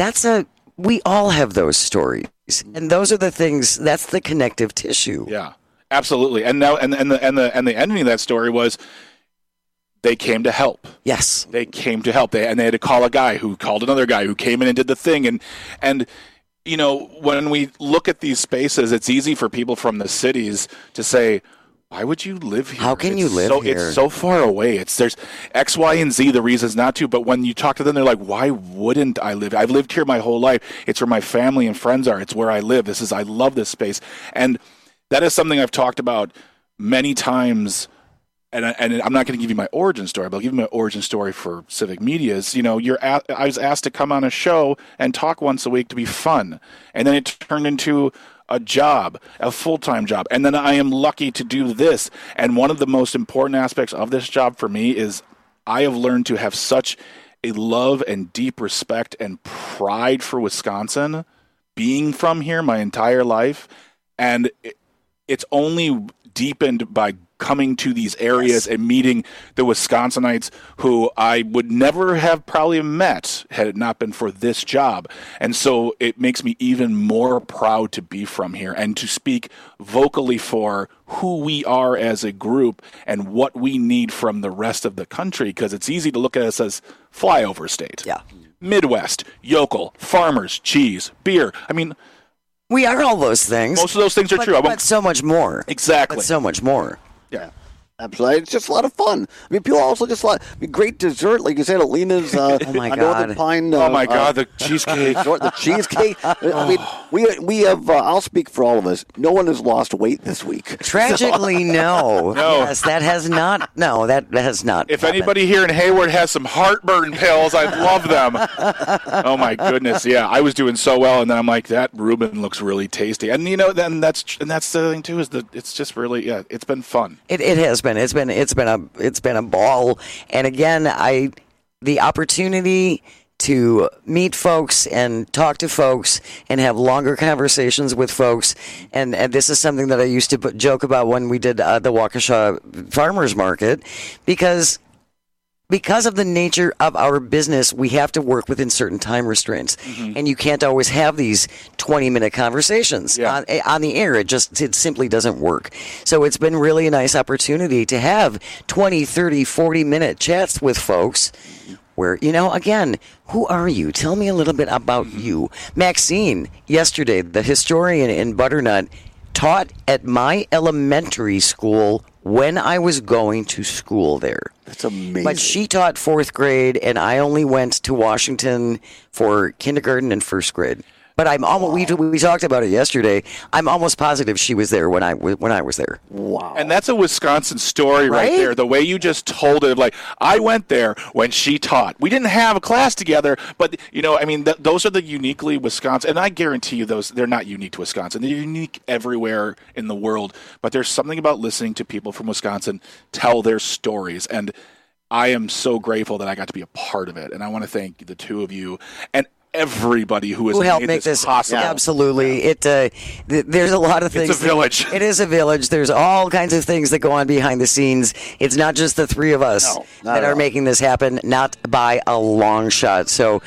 we all have those stories, and those are the things. That's the connective tissue.
Yeah. Absolutely, and now and the ending of that story was they came to help.
Yes,
they came to help. They had to call a guy who called another guy who came in and did the thing. And when we look at these spaces, it's easy for people from the cities to say, why would you live here?
How can you live here?
It's so far away. There's X, Y, and Z, the reasons not to. But when you talk to them, they're like, why wouldn't I live? I've lived here my whole life. It's where my family and friends are. It's where I live. I love this space. And that is something I've talked about many times and I'm not going to give you my origin story, but I'll give you my origin story for Civic Media. Is, I was asked to come on a show and talk once a week to be fun, and then it turned into a job, a full-time job, and then I am lucky to do this. And one of the most important aspects of this job for me is I have learned to have such a love and deep respect and pride for Wisconsin, being from here my entire life, and it's only deepened by coming to these areas and meeting the Wisconsinites who I would never have probably met had it not been for this job. And so it makes me even more proud to be from here and to speak vocally for who we are as a group and what we need from the rest of the country, because it's easy to look at us as flyover state.
Yeah.
Midwest, yokel, farmers, cheese, beer. I mean,
we are all those things.
Most of those things are true.
But so much more.
Exactly.
But so much more.
Yeah.
Absolutely. It's just a lot of fun. I mean, people also just great dessert, like you said, at Lena's
oh my God.
Northern Pine.
Oh my God, the cheesecake.
The cheesecake. I mean, we have, I'll speak for all of us, no one has lost weight this week.
Tragically, no. Yes, that has not. No, that has not.
If
happened.
anybody here in Hayward has some heartburn pills, I'd love them. Oh my goodness, yeah. I was doing so well, and then I'm like, that Reuben looks really tasty. And then that's the thing too, is that it's just really, it's been fun.
It has been. It's been a ball. And again, the opportunity to meet folks and talk to folks and have longer conversations with folks. And this is something that I used to joke about when we did the Waukesha Farmers Market, because of the nature of our business, we have to work within certain time restraints. Mm-hmm. And you can't always have these 20-minute conversations on the air. It simply doesn't work. So it's been really a nice opportunity to have 20, 30, 40-minute chats with folks where, again, who are you? Tell me a little bit about you. Maxine, yesterday, the historian in Butternut, taught at my elementary school when I was going to school there.
That's amazing.
But she taught 4th grade, and I only went to Washington for kindergarten and 1st grade. But I'm almost, we talked about it yesterday. I'm almost positive she was there when I was there.
Wow.
And that's a Wisconsin story right there. The way you just told it, like, I went there when she taught. We didn't have a class together, but, those are the uniquely Wisconsin. And I guarantee you they're not unique to Wisconsin. They're unique everywhere in the world. But there's something about listening to people from Wisconsin tell their stories. And I am so grateful that I got to be a part of it. And I want to thank the two of you and everybody who has
helped
made
make this
possible.
Absolutely. Yeah. There's a lot of things.
It's a village.
It is a village. There's all kinds of things that go on behind the scenes. It's not just the three of us that are making this happen, not by a long shot. So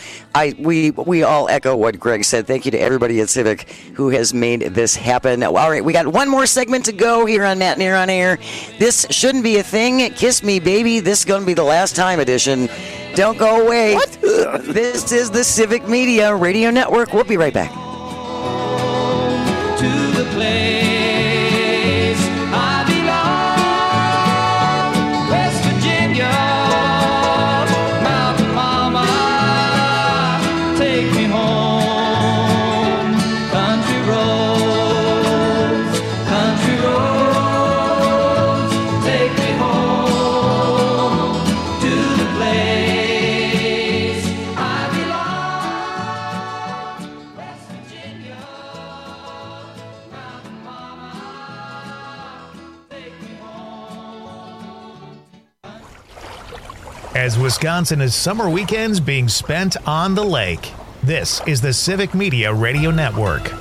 we all echo what Greg said. Thank you to everybody at Civic who has made this happen. All right, we got one more segment to go here on Matt and Air on Air. This shouldn't be a thing. Kiss Me, Baby. This is going to be the last time edition. Don't go away.
What?
This is the Civic Media Radio Network. We'll be right back.
To the place I belong, West Virginia, Mountain Mama, take me home. Country roads, take me home to the place I belong, West Virginia.
As Wisconsin is summer weekends being spent on the lake, this is the Civic Media Radio Network.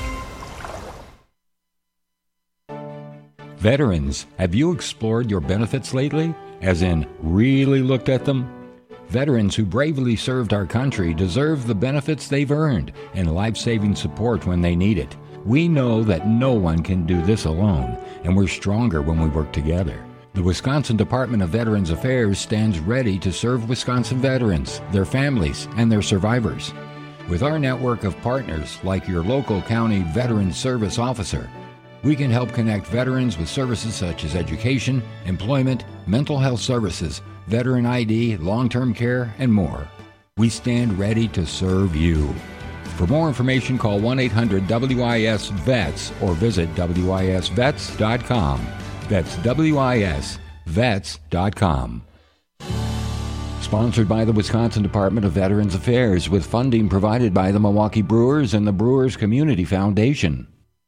Veterans, have you explored your benefits lately? As in, really looked at them? Veterans who bravely served our country deserve the benefits they've earned and life-saving support when they need it. We know that no one can do this alone, and we're stronger when we work together. The Wisconsin Department of Veterans Affairs stands ready to serve Wisconsin veterans, their families, and their survivors. With our network of partners like your local county Veterans Service Officer, we can help connect veterans with services such as education, employment, mental health services, veteran ID, long-term care, and more. We stand ready to serve you. For more information, call 1-800-WIS-VETS or visit WISVETS.com. That's WISVETS.com. vets.com. Sponsored by the Wisconsin Department of Veterans Affairs with funding provided by the Milwaukee Brewers and the Brewers Community Foundation.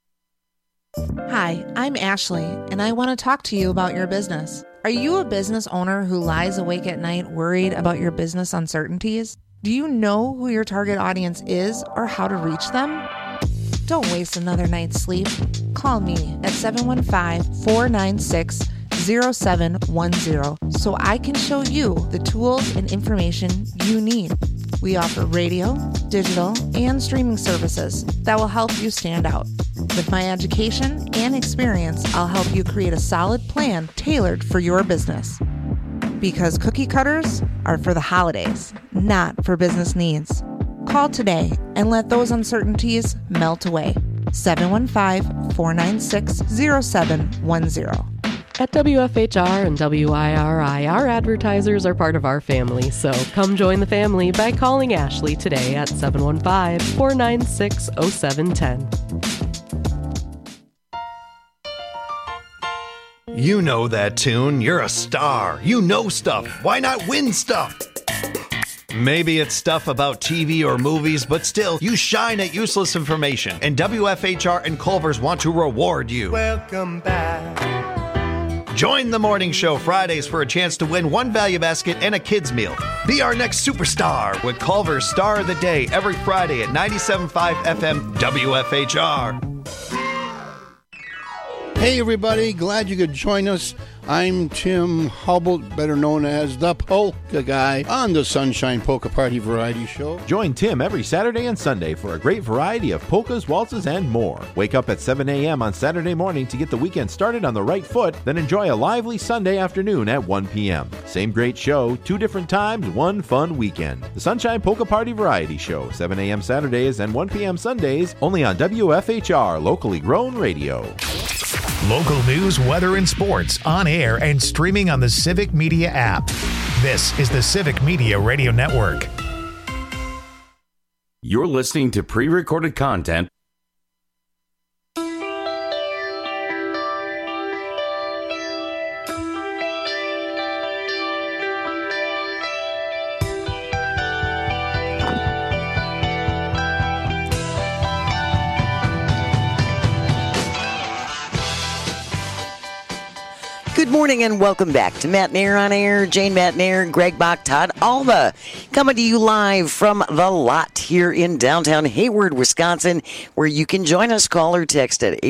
Hi, I'm Ashley, and I want to talk to you about your business. Are you a business owner who lies awake at night worried about your business uncertainties? Do you know who your target audience is or how to reach them? Don't waste another night's sleep. Call me at 715-496-0710 so I can show you the tools and information you need. We offer radio, digital, and streaming services that will help you stand out. With my education and experience, I'll help you create a solid plan tailored for your business. Because cookie cutters are for the holidays, not for business needs. Call today and let those uncertainties melt away. 715-496-0710.
At WFHR and WIRI, our advertisers are part of our family, so come join the family by calling Ashley today at 715-496-0710.
You know that tune. You're a star. You know stuff. Why not win stuff? Maybe it's stuff about TV or movies, but still, you shine at useless information, and WFHR and Culver's want to reward you.
Welcome back.
Join the morning show Fridays for a chance to win one value basket and a kid's meal. Be our next superstar with Culver's Star of the Day every Friday at 97.5 FM WFHR.
Hey everybody, glad you could join us. I'm Tim Hubble, better known as the Polka Guy, on the Sunshine Polka Party Variety Show.
Join Tim every Saturday and Sunday for a great variety of polkas, waltzes, and more. Wake up at 7 a.m. on Saturday morning to get the weekend started on the right foot, then enjoy a lively Sunday afternoon at 1 p.m. Same great show, 2 different times, 1 fun weekend. The Sunshine Polka Party Variety Show, 7 a.m. Saturdays and 1 p.m. Sundays, only on WFHR, locally grown radio.
Local news, weather, and sports on air and streaming on the Civic Media app. This is the Civic Media Radio Network.
You're listening to pre-recorded content.
Good morning and welcome back to Matt Nair on Air. Jane Matt Nair, Greg Bach, Todd Alva, coming to you live from the lot here in downtown Hayward, Wisconsin, where you can join us. Call or text at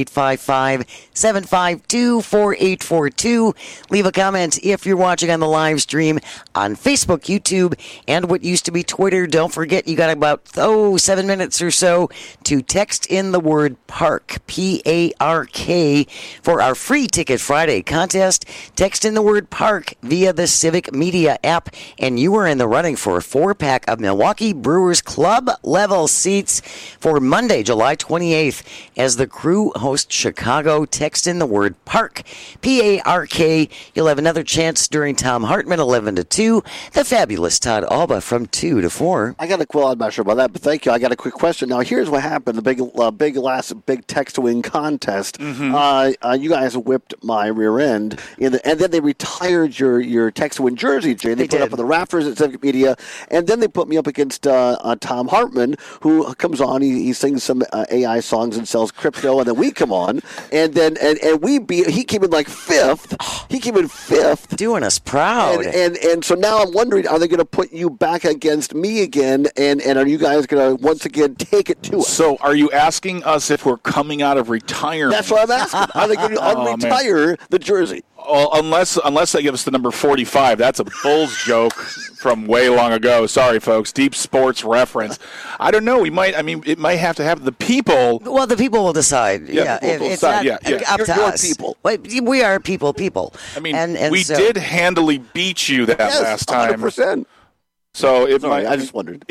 855-752-4842. Leave a comment if you're watching on the live stream on Facebook, YouTube, and what used to be Twitter. Don't forget, you got about 7 minutes or so to text in the word PARK, P-A-R-K, for our free Ticket Friday contest. Text in the word PARK via the Civic Media app, and you are in the running for a 4-pack of Milwaukee Brewers Club level seats for Monday, July 28th, as the Crew hosts Chicago. Text in the word PARK, P-A-R-K. You'll have another chance during Tom Hartman, 11 to 2. The fabulous Todd Alba from 2 to 4.
I got I'm not sure about that, but thank you. I got a quick question. Now, here's what happened. The big text to win contest. You guys whipped my rear end. And then they retired your text to win jersey, Jay. They put up on the rafters at Civic Media, and then they put me up against Tom Hartman, who comes on. He sings some AI songs and sells crypto, and then we come on, and we beat. He came in like 5th. He came in 5th,
doing us proud.
And so now I'm wondering, are they going to put you back against me again? And are you guys going to once again take it to us?
So are you asking us if we're coming out of retirement?
That's what I'm asking. Are they going to unretire the jersey?
Well, unless they give us the number 45, that's a Bulls joke from way long ago. Sorry, folks. Deep sports reference. I don't know. We might. I mean, it might have to have the people.
Well, the people will decide. Yeah, it's not up to us.
People.
We are people.
I mean, and we did handily beat you last time.
100%.
So
I just wondered.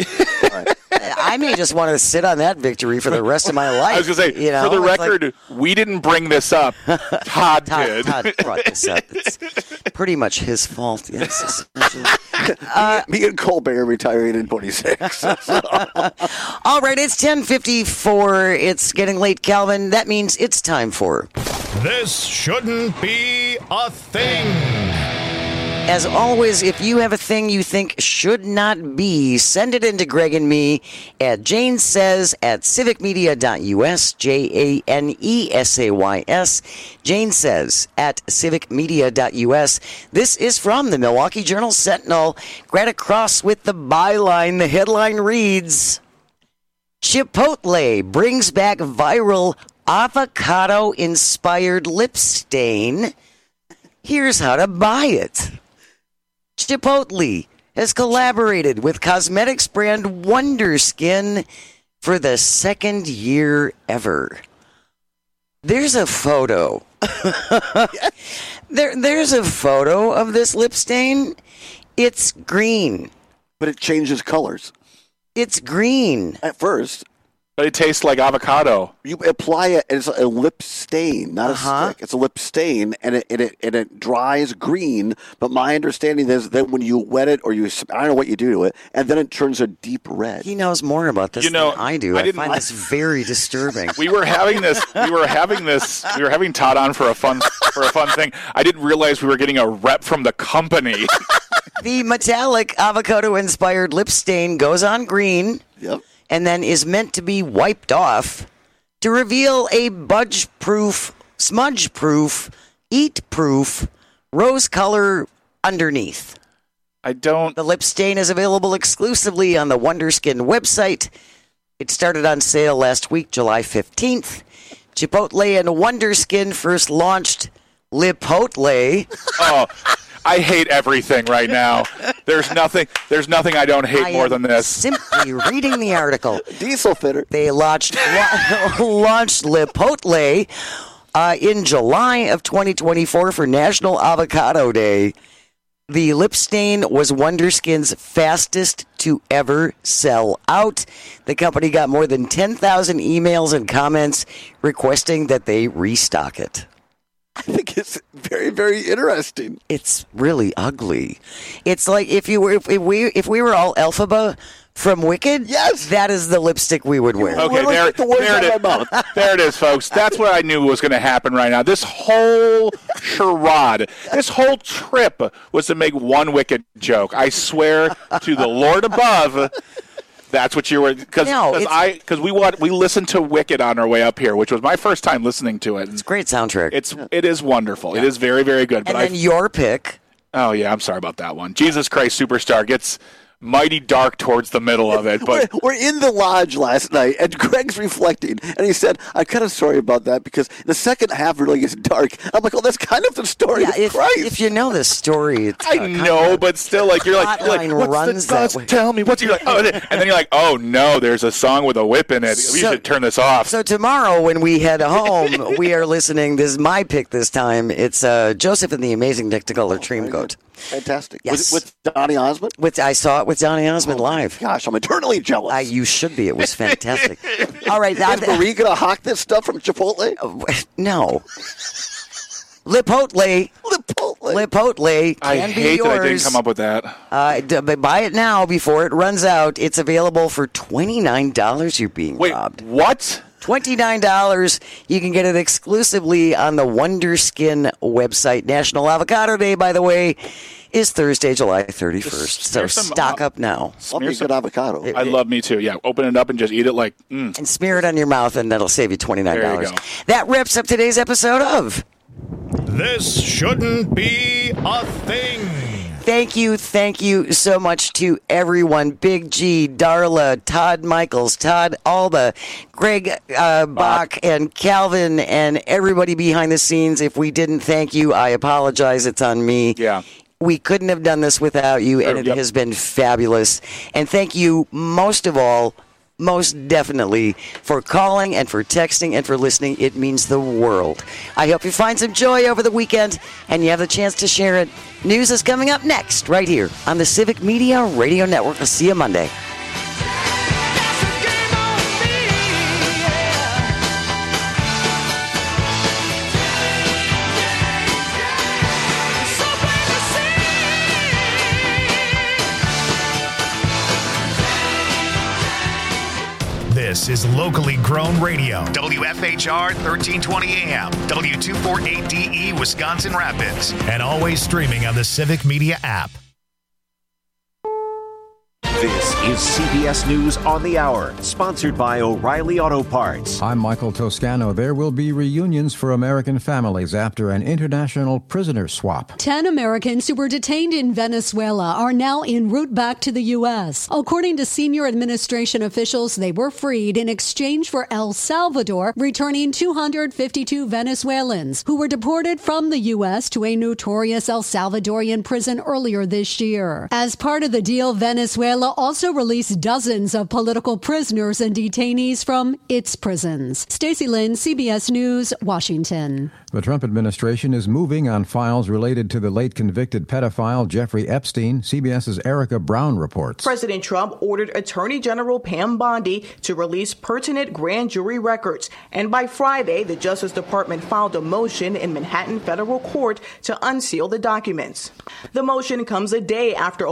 I may just want to sit on that victory for the rest of my life.
I was going to say, for the record, we didn't bring this up. Todd did.
Todd brought this up. It's pretty much his fault. Yes.
Me and Colbert retiring in 26.
All right, it's 10:54. It's getting late, Calvin. That means it's time for...
This shouldn't be a thing.
As always, if you have a thing you think should not be, send it in to Greg and me at janesays@civicmedia.us, JANESAYS, janesays@civicmedia.us. This is from the Milwaukee Journal Sentinel. Greta Cross with the byline. The headline reads, Chipotle brings back viral avocado-inspired lip stain. Here's how to buy it. Chipotle has collaborated with cosmetics brand Wonder Skin for the second year ever. There's a photo. There's a photo of this lip stain. It's green.
But it changes colors.
It's green.
At first.
But it tastes like avocado.
You apply it as a lip stain, not a stick. It's a lip stain, and it dries green. But my understanding is that when you wet it, or I don't know what you do to it, and then it turns a deep red.
He knows more about this than I do. I find this very disturbing.
We were having Todd on for a fun thing. I didn't realize we were getting a rep from the company.
The metallic avocado-inspired lip stain goes on green.
Yep.
And then is meant to be wiped off to reveal a budge-proof, smudge-proof, eat-proof rose color underneath.
The
lip stain is available exclusively on the Wonder Skin website. It started on sale last week, July 15th. Chipotle and Wonder Skin first launched Lipotle.
Oh, I hate everything right now. There's nothing I don't hate more than this.
Simply reading the article.
Diesel fitter.
They launched Lipotle in July of 2024 for National Avocado Day. The lip stain was Wonder Skin's fastest to ever sell out. The company got more than 10,000 emails and comments requesting that they restock it.
I think it's very, very interesting.
It's really ugly. It's like if we were all Elphaba from Wicked.
Yes,
that is the lipstick we would wear.
Okay, there it is, folks. That's what I knew was going to happen right now. This whole charade, this whole trip was to make one Wicked joke. I swear to the Lord above. That's what you were, because we listened to Wicked on our way up here, which was my first time listening to it.
It's a great soundtrack.
It is wonderful. Yeah. It is very, very good.
And then your pick.
Oh yeah, I'm sorry about that one. Jesus Christ Superstar gets mighty dark towards the middle of it. But
we're in the lodge last night, and Greg's reflecting, and he said, "I'm kind of sorry about that because the second half really gets dark." I'm like, "Oh, that's kind of the story."
Yeah, if you know the story, it's
I know, but still, like you're like
what's the
dust? Tell me what's you're like, and then you're like, "Oh no, there's a song with a whip in it. We should turn this off."
So tomorrow, when we head home, we are listening. This is my pick this time. It's Joseph and the Amazing Technicolor Dreamcoat.
Fantastic.
Yes.
With Donny Osmond?
I saw it with Donny Osmond live.
Gosh, I'm eternally jealous.
You should be. It was fantastic. All right.
Is Marie going to hawk this stuff from Chipotle?
No. Lipotle
I
can be
hate
yours.
that I didn't come up with that.
Buy it now before it runs out. It's available for $29. You're being robbed.
What?
$29. You can get it exclusively on the Wonder Skin website. National Avocado Day, by the way, is Thursday, July 31st. So stock up now.
Love me good avocado.
I love me too. Yeah, open it up and just eat it like.
And smear it on your mouth, and that'll save you $29.
There you go.
That wraps up today's episode of
This Shouldn't Be a Thing.
Thank you so much to everyone. Big G, Darla, Todd Michaels, Todd Alba, Greg Bach, and Calvin, and everybody behind the scenes. If we didn't thank you, I apologize. It's on me.
Yeah.
We couldn't have done this without you, and it has been fabulous. And thank you most of all, most definitely, for calling and for texting and for listening. It means the world. I hope you find some joy over the weekend and you have the chance to share it. News is coming up next right here on the Civic Media Radio Network. I'll see you Monday.
This is locally grown radio. WFHR 1320 AM, W248DE Wisconsin Rapids, and always streaming on the Civic Media app.
This is CBS News on the Hour, sponsored by O'Reilly Auto Parts.
I'm Michael Toscano. There will be reunions for American families after an international prisoner swap.
10 Americans who were detained in Venezuela are now en route back to the U.S. According to senior administration officials, they were freed in exchange for El Salvador, returning 252 Venezuelans who were deported from the U.S. to a notorious El Salvadorian prison earlier this year. As part of the deal, Venezuela also released dozens of political prisoners and detainees from its prisons. Stacey Lynn, CBS News, Washington.
The Trump administration is moving on files related to the late convicted pedophile Jeffrey Epstein. CBS's Erica Brown reports.
President Trump ordered Attorney General Pam Bondi to release pertinent grand jury records. And by Friday, the Justice Department filed a motion in Manhattan federal court to unseal the documents. The motion comes a day after